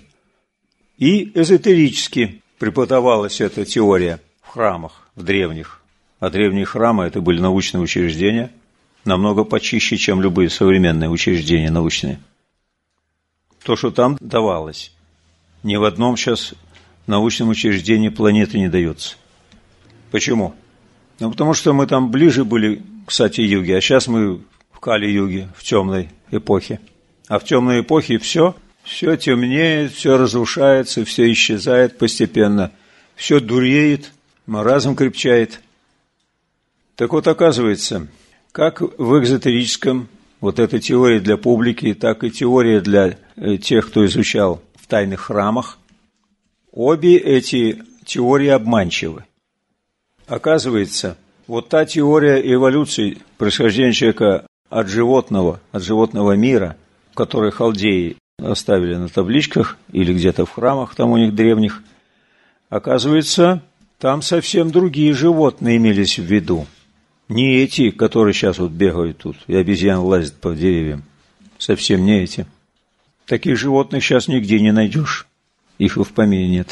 И эзотерически преподавалась эта теория в храмах, в древних. А древние храмы – это были научные учреждения, намного почище, чем любые современные учреждения научные. То, что там давалось, ни в одном сейчас научном учреждении планеты не дается. Почему? Ну, потому что мы там ближе были к Сати-юге, а сейчас мы в Кали-юге, в темной эпохе. А в темной эпохе все, все темнеет, все разрушается, все исчезает постепенно, все дуреет, маразм крепчает. Так вот, оказывается, как в экзотерическом, вот эта теория для публики, так и теория для тех, кто изучал в тайных храмах, обе эти теории обманчивы. Оказывается, вот та теория эволюции происхождения человека от животного, от животного мира, который халдеи оставили на табличках или где-то в храмах там у них древних, оказывается, там совсем другие животные имелись в виду. Не эти, которые сейчас вот бегают тут, и обезьян лазят по деревьям. Совсем не эти. Таких животных сейчас нигде не найдешь. Их и в помине нет.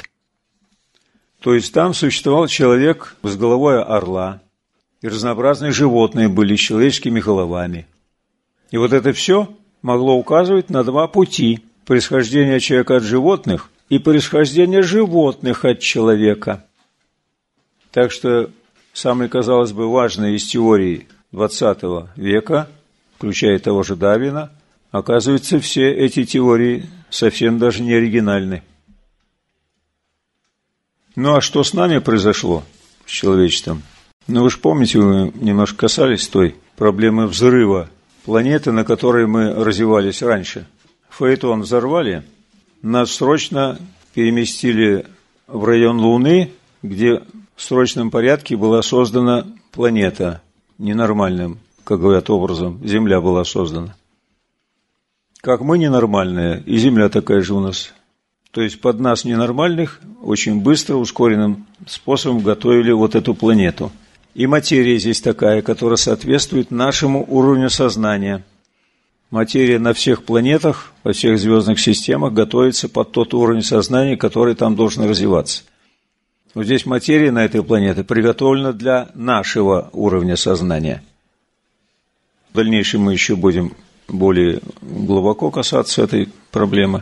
То есть там существовал человек с головой орла, и разнообразные животные были с человеческими головами. И вот это все могло указывать на два пути: происхождение человека от животных и происхождение животных от человека. Так что самой, казалось бы, важной из теорий двадцатого века, включая того же Дарвина, оказывается, все эти теории совсем даже не оригинальны. Ну а что с нами произошло, с человечеством? Ну, вы же помните, вы немножко касались той проблемы взрыва планеты, на которой мы развивались раньше. Фаэтон взорвали, нас срочно переместили в район Луны, где в срочном порядке была создана планета ненормальным, как говорят, образом. Земля была создана. Как мы ненормальные, и Земля такая же у нас. То есть под нас ненормальных очень быстро, ускоренным способом готовили вот эту планету. И материя здесь такая, которая соответствует нашему уровню сознания. Материя на всех планетах, во всех звездных системах готовится под тот уровень сознания, который там должен развиваться. Вот здесь материя на этой планете приготовлена для нашего уровня сознания. В дальнейшем мы еще будем более глубоко касаться этой проблемы.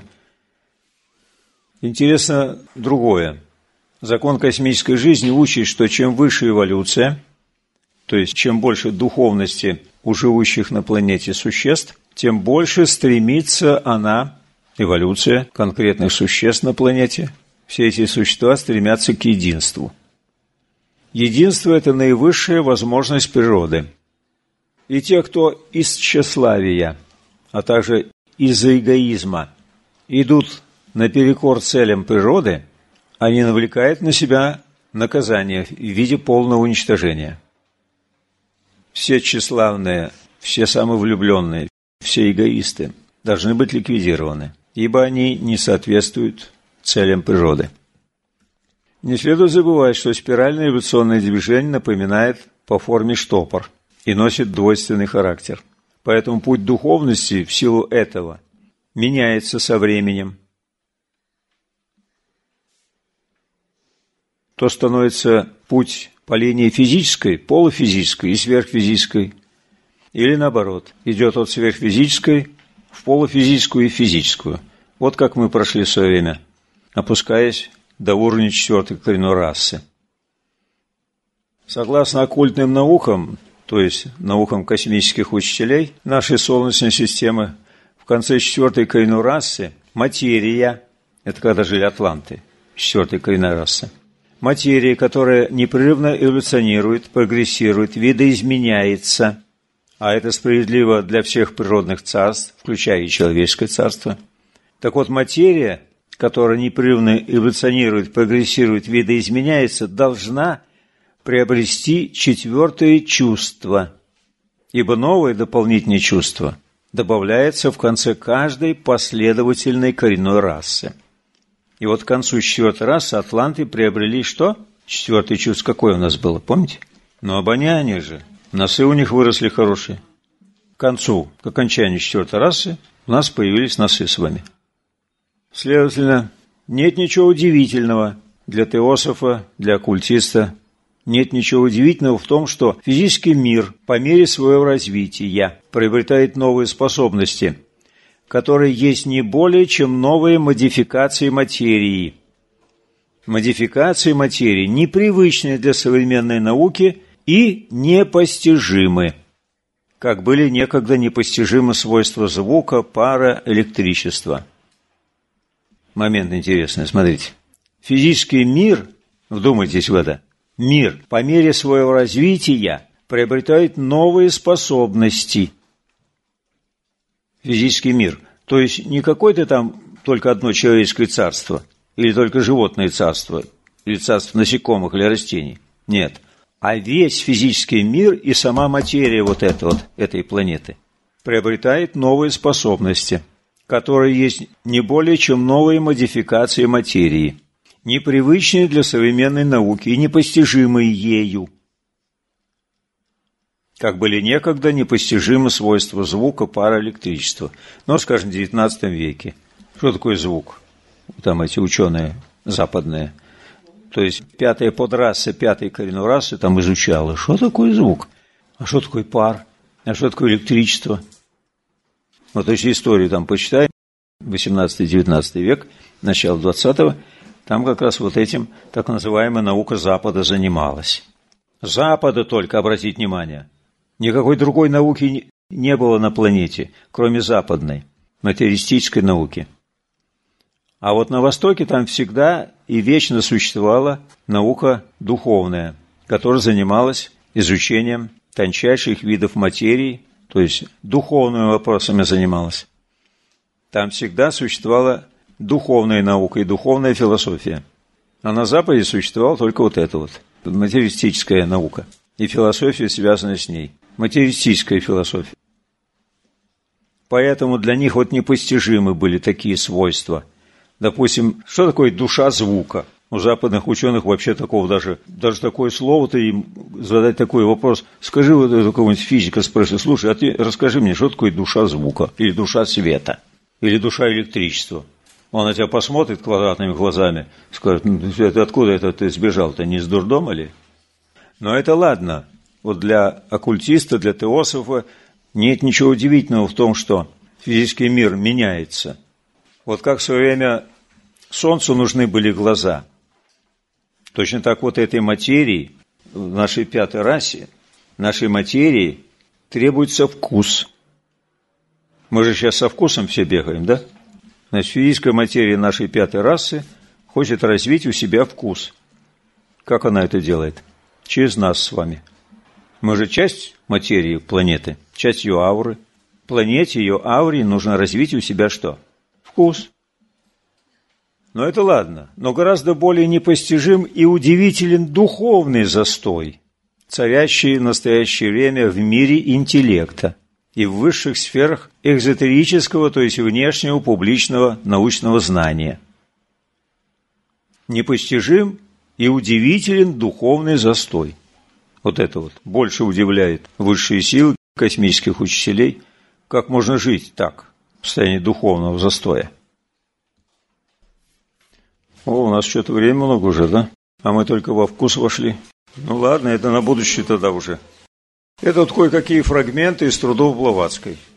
Интересно другое. Закон космической жизни учит, что чем выше эволюция, то есть чем больше духовности у живущих на планете существ, тем больше стремится она, эволюция конкретных существ на планете, все эти существа стремятся к единству. Единство – это наивысшая возможность природы. И те, кто из тщеславия, а также из-за эгоизма идут наперекор целям природы, они навлекают на себя наказание в виде полного уничтожения. Все тщеславные, все самовлюбленные, все эгоисты должны быть ликвидированы, ибо они не соответствуют целям природы. Не следует забывать, что спиральное эволюционное движение напоминает по форме штопор и носит двойственный характер. Поэтому путь духовности в силу этого меняется со временем. То становится путь по линии физической, полуфизической и сверхфизической, или наоборот, идет от сверхфизической в полуфизическую и физическую. Вот как мы прошли в свое время, опускаясь до уровня четвертой коренной расы. Согласно оккультным наукам, то есть наукам космических учителей нашей Солнечной системы, в конце четвертой коренной расы материя, это когда жили атланты, четвертой коренной расы, материя, которая непрерывно эволюционирует, прогрессирует, видоизменяется, а это справедливо для всех природных царств, включая и человеческое царство. Так вот, материя, которая непрерывно эволюционирует, прогрессирует, видоизменяется, должна приобрести четвертое чувство, ибо новое дополнительное чувство добавляется в конце каждой последовательной коренной расы. И вот к концу четвертой расы атланты приобрели что? Четвертое чувство какое у нас было, помните? Ну, обоняние же. Носы у них выросли хорошие. К концу, к окончанию четвертой расы у нас появились носы с вами. Следовательно, нет ничего удивительного для теософа, для оккультиста. Нет ничего удивительного в том, что физический мир по мере своего развития приобретает новые способности, которые есть не более чем новые модификации материи. Модификации материи непривычные для современной науки и непостижимы, как были некогда непостижимы свойства звука, пара, электричества. Момент интересный, смотрите. Физический мир, вдумайтесь в это, мир по мере своего развития приобретает новые способности. Физический мир. То есть не какое-то там только одно человеческое царство, или только животное царство, или царство насекомых, или растений. Нет. А весь физический мир и сама материя вот этой, вот, этой планеты приобретает новые способности, которые есть не более чем новые модификации материи, непривычные для современной науки и непостижимые ею, как были некогда непостижимы свойства звука, пара, электричества. Но, скажем, в девятнадцатом веке. Что такое звук? Там эти ученые западные. То есть пятая подраса, пятая коренной расы там изучала, что такое звук, а что такое пар, а что такое электричество. Вот если историю там почитаем, восемнадцатый-девятнадцатый век, начало двадцатого, там как раз вот этим так называемая наука Запада занималась. Запада только, обратить внимание. Никакой другой науки не было на планете, кроме западной, материалистической науки. А вот на Востоке там всегда и вечно существовала наука духовная, которая занималась изучением тончайших видов материи, то есть духовными вопросами занималась. Там всегда существовала духовная наука и духовная философия. А на Западе существовала только вот эта вот материалистическая наука и философия, связанная с ней. Материалистическая философия. Поэтому для них вот непостижимы были такие свойства. Допустим, что такое душа звука? У западных ученых вообще такого даже, даже такое слово-то им задать такой вопрос. Скажи вот какого-нибудь физика, спроси, слушай, а ты расскажи мне, что такое душа звука? Или душа света? Или душа электричества? Он на тебя посмотрит квадратными глазами, скажет, ну, откуда это ты сбежал-то, не из дурдома ли? Но это ладно. Вот для оккультиста, для теософа нет ничего удивительного в том, что физический мир меняется. Вот как в свое время Солнцу нужны были глаза. Точно так вот этой материи, в нашей пятой расе, нашей материи требуется вкус. Мы же сейчас со вкусом все бегаем, да? Значит, физическая материя нашей пятой расы хочет развить у себя вкус. Как она это делает? Через нас с вами. Мы же часть материи планеты, часть ее ауры. Планете, ее ауре нужно развить у себя что? Вкус. Но это ладно. Но гораздо более непостижим и удивителен духовный застой, царящий в настоящее время в мире интеллекта и в высших сферах экзотерического, то есть внешнего публичного научного знания. Непостижим и удивителен духовный застой. Вот это вот больше удивляет высшие силы космических учителей, как можно жить так, в состоянии духовного застоя. О, у нас что-то время много уже, да? А мы только во вкус вошли. Ну ладно, это на будущее тогда уже. Это вот кое-какие фрагменты из трудов Блаватской.